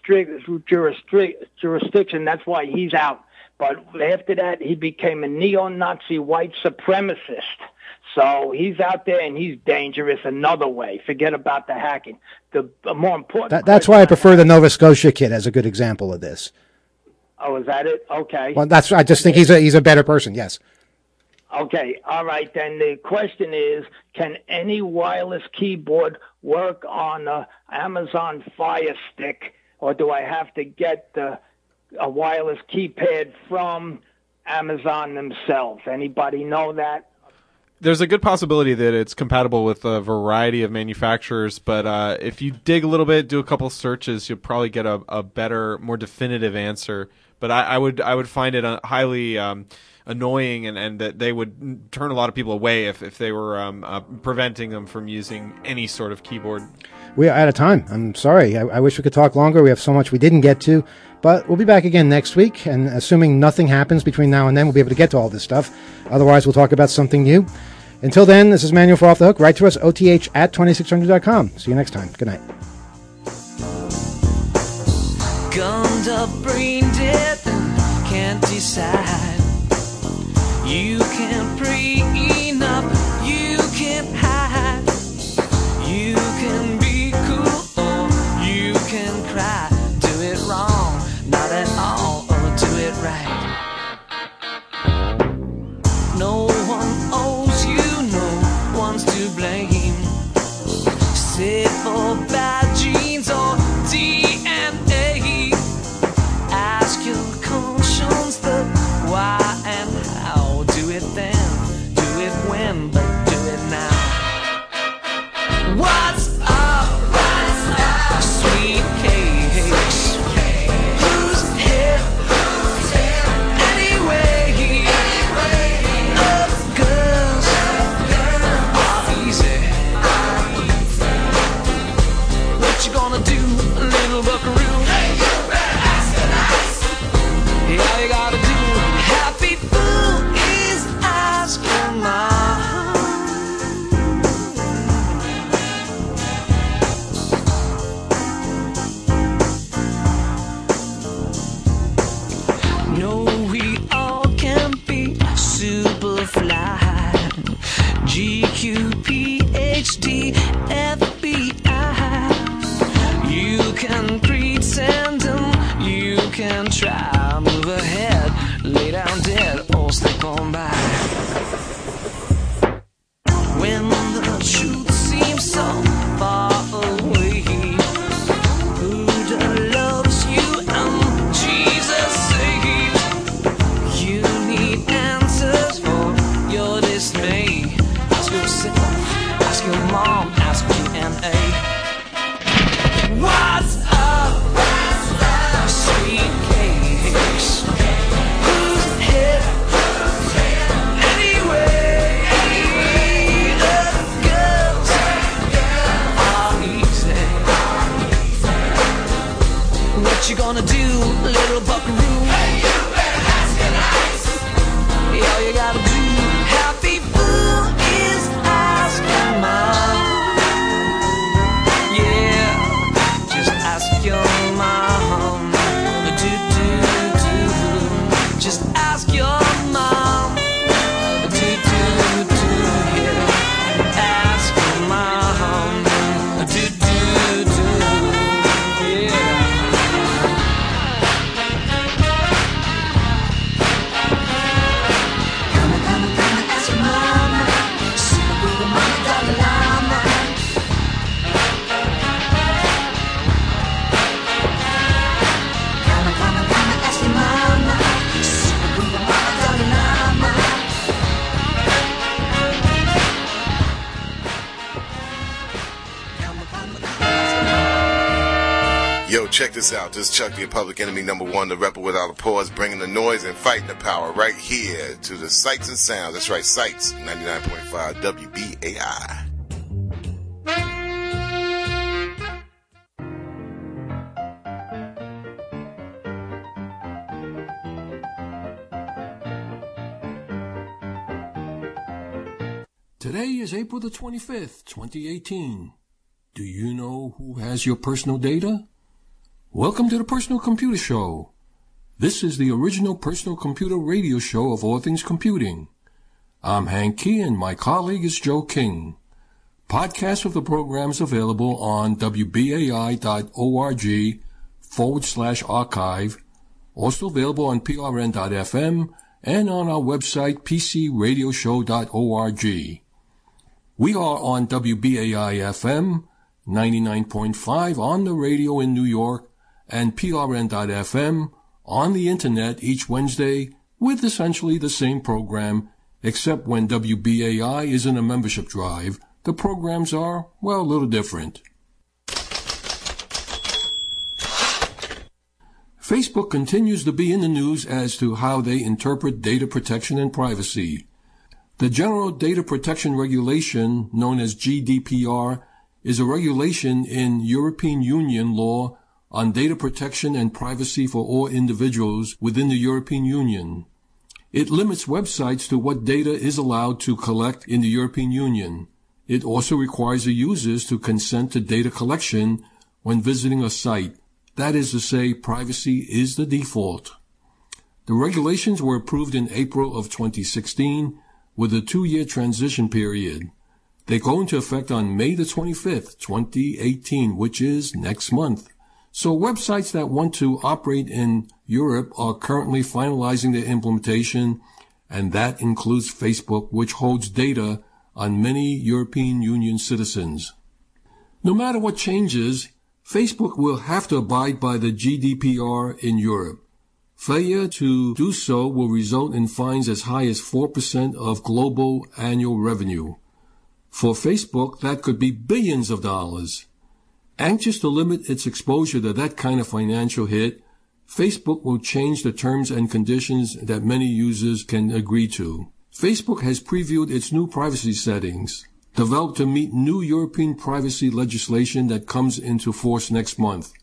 jurisdiction. That's why he's out. But after that, he became a neo-Nazi white supremacist. So he's out there and he's dangerous another way. Forget about the hacking. The more important. That's why I prefer the Nova Scotia kid as a good example of this. Oh, is that it? Okay. Well, I just think he's a better person. Yes. Okay, all right, then the question is, can any wireless keyboard work on a Amazon Fire Stick, or do I have to get a wireless keypad from Amazon themselves? Anybody know that? There's a good possibility that it's compatible with a variety of manufacturers, but if you dig a little bit, do a couple searches, you'll probably get a better, more definitive answer. But I would find it highly annoying, and that they would turn a lot of people away if they were preventing them from using any sort of keyboard. We are out of time. I'm sorry. I wish we could talk longer. We have so much we didn't get to. But we'll be back again next week, and assuming nothing happens between now and then, we'll be able to get to all this stuff. Otherwise, we'll talk about something new. Until then, this is Manuel for Off the Hook. Write to us, oth@2600.com. See you next time. Good night. Gummed up, brain dead, can't decide. You can't pray enough, you can't hide. You can be cool or you can cry. Do it wrong, not at all, or do it right. No one owes you, no one's to blame. Save for bad genes or DNA. Ask your conscience the why and how. Do it then, do What's up, sweet cakes? Who's here anyway? Oh, girls are easy. What you gonna do, little buckaroo? Yeah, all you gotta do, happy fool, is ask your mom. No, we all can be super fly. GQ, PhD, FBI. You can pretend and you can try. Move ahead, lay down dead, or slip on by. When the truth seems so far away, Buddha loves you and Jesus saves. You need answers for your dismay. Ask yourself, ask your mom, ask DNA. What's up, sweet cakes? Who's here anyway? The girls are easy. What you gonna do, little buckaroo? Yeah, all you gotta do, happy fool, is ask your mom. Yeah, just ask your mom. Do. Just ask your mom. Do. Yeah, ask your mom. Do. Yeah. Come on, ask your mama. Super Buddha, mama, Dalai Lama. Come on, ask your mama. Super Buddha, mama, Dalai Lama. Yo, check this out. This is Chuck the Public Enemy #1, the rebel without a pause, bringing the noise and fighting the power right here to the Sights and Sounds. That's right, Sights, 99.5 WBAI. Today is April the 25th, 2018. Do you know who has your personal data? Welcome to the Personal Computer Show. This is the original personal computer radio show of all things computing. I'm Hank Key and my colleague is Joe King. Podcasts of the program is available on wbai.org/archive, also available on prn.fm and on our website pcradioshow.org. We are on WBAI-FM 99.5 on the radio in New York and prn.fm on the internet each Wednesday with essentially the same program, except when WBAI is in a membership drive, the programs are, well, a little different. Facebook continues to be in the news as to how they interpret data protection and privacy. The General Data Protection Regulation, known as GDPR, is a regulation in European Union law on data protection and privacy for all individuals within the European Union. It limits websites to what data is allowed to collect in the European Union. It also requires the users to consent to data collection when visiting a site. That is to say, privacy is the default. The regulations were approved in April of 2016 with a 2-year transition period. They go into effect on May the 25th, 2018, which is next month. So websites that want to operate in Europe are currently finalizing their implementation, and that includes Facebook, which holds data on many European Union citizens. No matter what changes, Facebook will have to abide by the GDPR in Europe. Failure to do so will result in fines as high as 4% of global annual revenue. For Facebook, that could be billions of dollars. Anxious to limit its exposure to that kind of financial hit, Facebook will change the terms and conditions that many users can agree to. Facebook has previewed its new privacy settings, developed to meet new European privacy legislation that comes into force next month.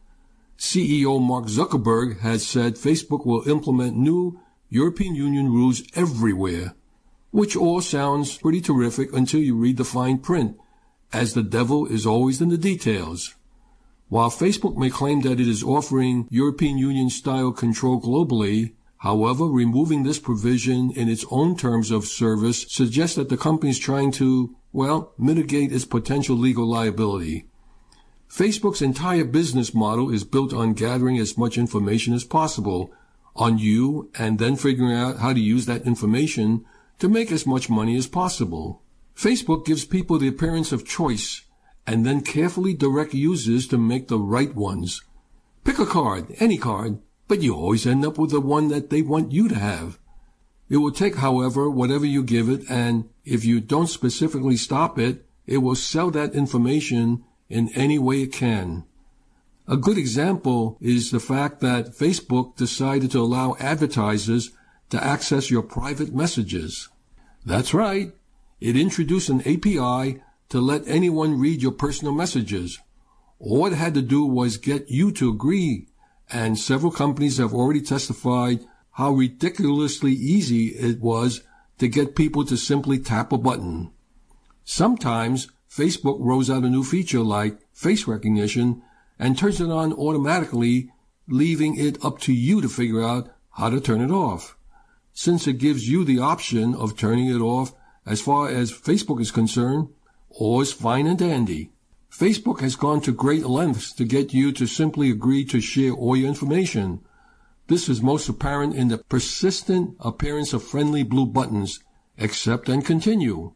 CEO Mark Zuckerberg has said Facebook will implement new European Union rules everywhere, which all sounds pretty terrific until you read the fine print, as the devil is always in the details. While Facebook may claim that it is offering European Union-style control globally, however, removing this provision in its own terms of service suggests that the company is trying to, mitigate its potential legal liability. Facebook's entire business model is built on gathering as much information as possible on you and then figuring out how to use that information to make as much money as possible. Facebook gives people the appearance of choice and then carefully direct users to make the right ones. Pick a card, any card, but you always end up with the one that they want you to have. It will take, however, whatever you give it, and if you don't specifically stop it, it will sell that information in any way it can. A good example is the fact that Facebook decided to allow advertisers to access your private messages. That's right. It introduced an API to let anyone read your personal messages. All it had to do was get you to agree, and several companies have already testified how ridiculously easy it was to get people to simply tap a button. Sometimes Facebook rolls out a new feature like face recognition and turns it on automatically, leaving it up to you to figure out how to turn it off. Since it gives you the option of turning it off, as far as Facebook is concerned, all is fine and dandy. Facebook has gone to great lengths to get you to simply agree to share all your information. This is most apparent in the persistent appearance of friendly blue buttons, accept and continue,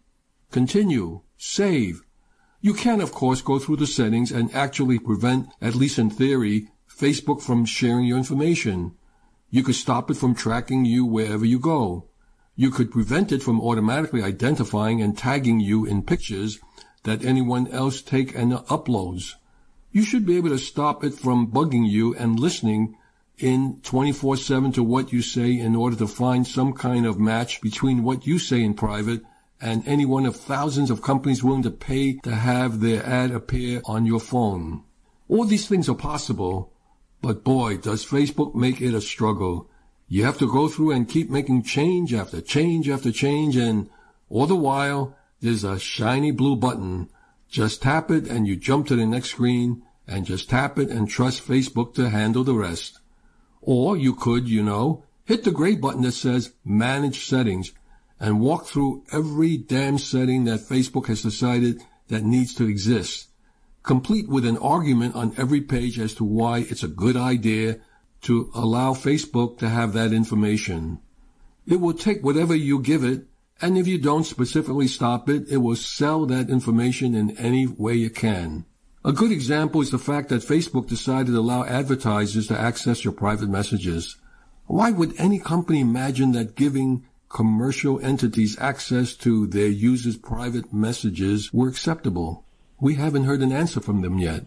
save. You can, of course, go through the settings and actually prevent, at least in theory, Facebook from sharing your information. You could stop it from tracking you wherever you go. You could prevent it from automatically identifying and tagging you in pictures that anyone else take and uploads. You should be able to stop it from bugging you and listening in 24/7 to what you say in order to find some kind of match between what you say in private and any one of thousands of companies willing to pay to have their ad appear on your phone. All these things are possible, but boy, does Facebook make it a struggle. You have to go through and keep making change after change after change, and all the while, there's a shiny blue button. Just tap it and you jump to the next screen, and just tap it and trust Facebook to handle the rest. Or you could, hit the gray button that says Manage Settings and walk through every damn setting that Facebook has decided that needs to exist, complete with an argument on every page as to why it's a good idea to allow Facebook to have that information. It will take whatever you give it, and if you don't specifically stop it, it will sell that information in any way it can. A good example is the fact that Facebook decided to allow advertisers to access your private messages. Why would any company imagine that giving commercial entities access to their users' private messages were acceptable? We haven't heard an answer from them yet.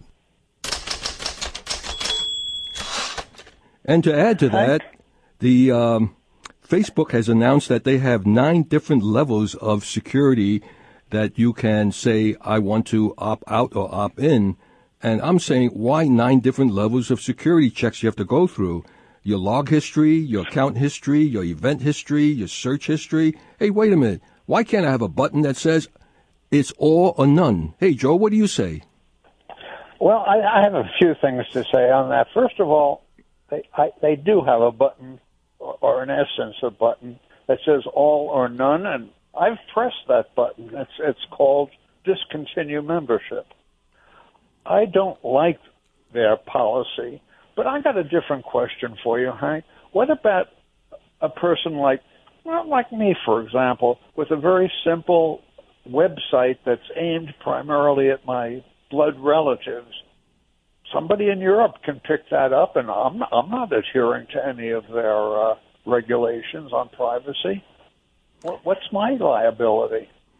And to add to that, the Facebook has announced that they have 9 different levels of security that you can say, I want to opt out or opt in. And I'm saying, why 9 different levels of security checks you have to go through? Your log history, your account history, your event history, your search history. Hey, wait a minute. Why can't I have a button that says it's all or none? Hey, Joe, what do you say? Well, I have a few things to say on that. First of all, they do have a button, or in essence a button, that says all or none, and I've pressed that button. It's called discontinue membership. I don't like their policy, but I got a different question for you, Hank. What about a person like me, for example, with a very simple website that's aimed primarily at my blood relatives? Somebody in Europe can pick that up, and I'm not adhering to any of their regulations on privacy. What's my liability?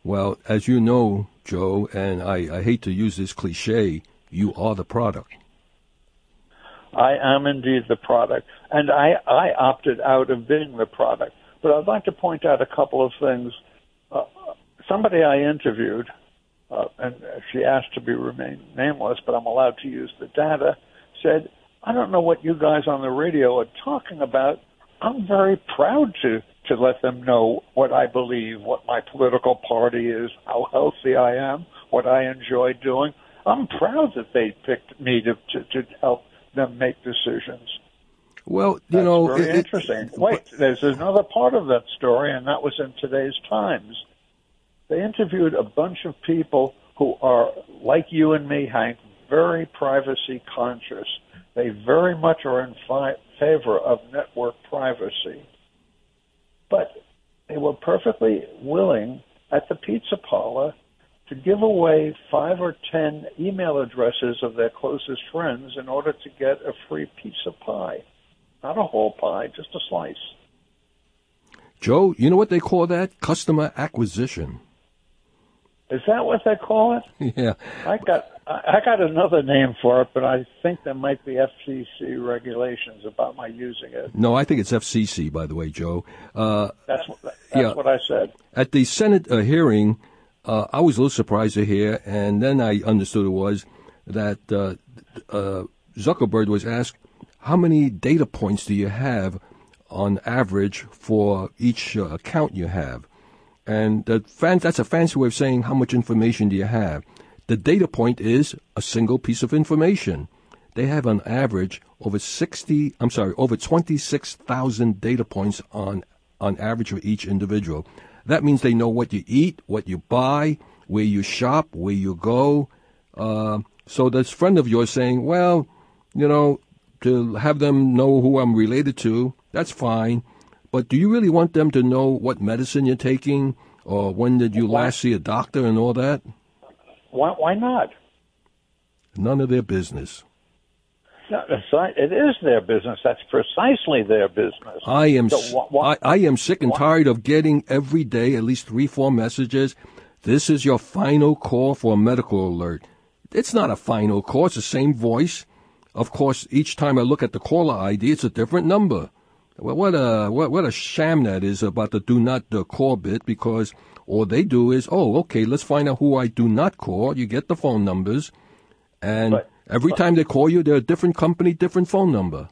Well, as you know, Joe, and I hate to use this cliche, you are the product. I am indeed the product, and I opted out of being the product. But I'd like to point out a couple of things. Somebody I interviewed, and she asked to remain nameless, but I'm allowed to use the data, said, I don't know what you guys on the radio are talking about. I'm very proud to let them know what I believe, what my political party is, how healthy I am, what I enjoy doing. I'm proud that they picked me to help them make decisions. Well, That's very interesting. Wait, there's another part of that story, and that was in today's Times. They interviewed a bunch of people who are, like you and me, Hank, very privacy conscious. They very much are in favor of network privacy. But they were perfectly willing at the pizza parlor to give away 5 or 10 email addresses of their closest friends in order to get a free pizza pie. Not a whole pie, just a slice. Joe, you know what they call that? Customer acquisition. Is that what they call it? Yeah. I got another name for it, but I think there might be FCC regulations about my using it. No, I think it's FCC, by the way, Joe. That's what I said. At the Senate hearing, I was a little surprised to hear, and then I understood it was that Zuckerberg was asked, how many data points do you have on average for each account you have? And that's a fancy way of saying how much information do you have. The data point is a single piece of information. They have on average over 26,000 data points on average for each individual. That means they know what you eat, what you buy, where you shop, where you go. So this friend of yours saying, well, to have them know who I'm related to, that's fine. But do you really want them to know what medicine you're taking, or when did you last see a doctor and all that? Why not? None of their business. No, it is their business. That's precisely their business. I am sick and tired of getting every day at least 3-4 messages. This is your final call for a medical alert. It's not a final call. It's the same voice. Of course, each time I look at the caller ID, it's a different number. Well, what a sham that is about the do not call bit, because all they do is, okay, let's find out who I do not call. You get the phone numbers, and every time they call you, they're a different company, different phone number.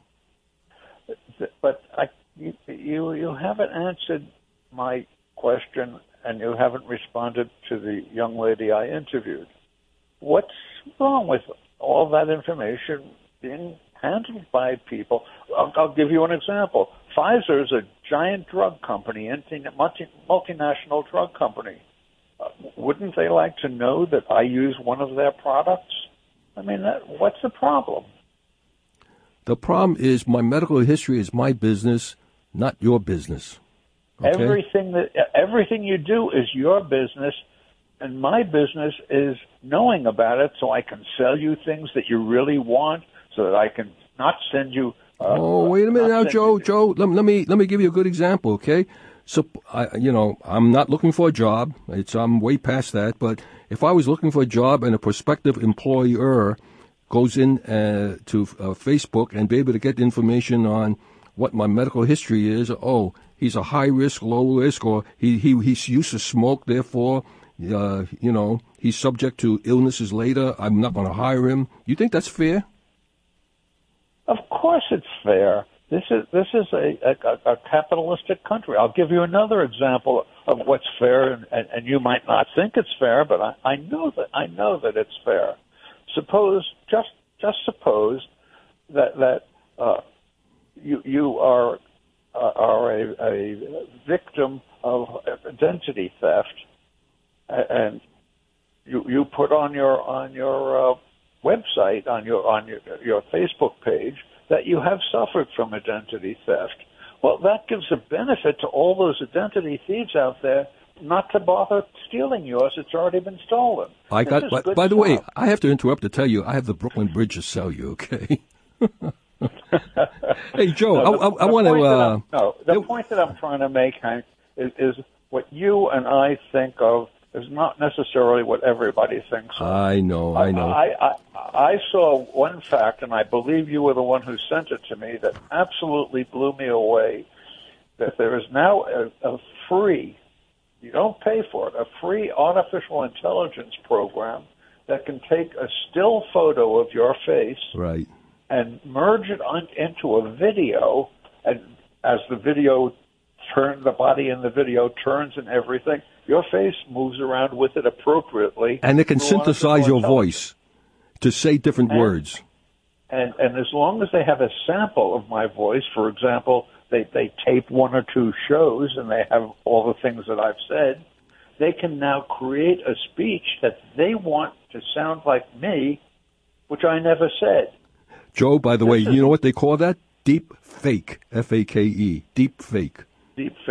But you haven't answered my question, and you haven't responded to the young lady I interviewed. What's wrong with all that information being handled by people? I'll give you an example. Pfizer is a giant drug company, multinational drug company. Wouldn't they like to know that I use one of their products? I mean, what's the problem? The problem is my medical history is my business, not your business. Okay? Everything you do is your business, and my business is knowing about it so I can sell you things that you really want, so that I can not send you. Wait a minute now, Joe. Let me give you a good example, okay? So, I'm not looking for a job. I'm way past that. But if I was looking for a job and a prospective employer goes in to Facebook and be able to get information on what my medical history is, he's a high risk, low risk, or he's used to smoke, therefore, he's subject to illnesses later. I'm not going to hire him. You think that's fair? Of course it's fair. This is a capitalistic country. I'll give you another example of what's fair, and you might not think it's fair, but I know that it's fair. Just suppose that you are a victim of identity theft, and you put on your website, on your Facebook page, that you have suffered from identity theft. Well, that gives a benefit to all those identity thieves out there not to bother stealing yours. It's already been stolen. By the way, I have to interrupt to tell you, I have the Brooklyn Bridge to sell you, okay? Hey, Joe, I want to... the point that I'm trying to make, Hank, is what you and I think of is not necessarily what everybody thinks of. I know. I saw one fact, and I believe you were the one who sent it to me, that absolutely blew me away, that there is now a free, you don't pay for it, a free artificial intelligence program that can take a still photo of your face right. and merge it into a video, and as the video turns, the body in the video turns and everything, your face moves around with it appropriately. And it can synthesize your voice to say different words. And as long as they have a sample of my voice, for example, they tape one or two shows and they have all the things that I've said, they can now create a speech that they want to sound like me, which I never said. Joe, by the way, you know what they call that? Deep fake. F-A-K-E. Deep fake. Deep fake.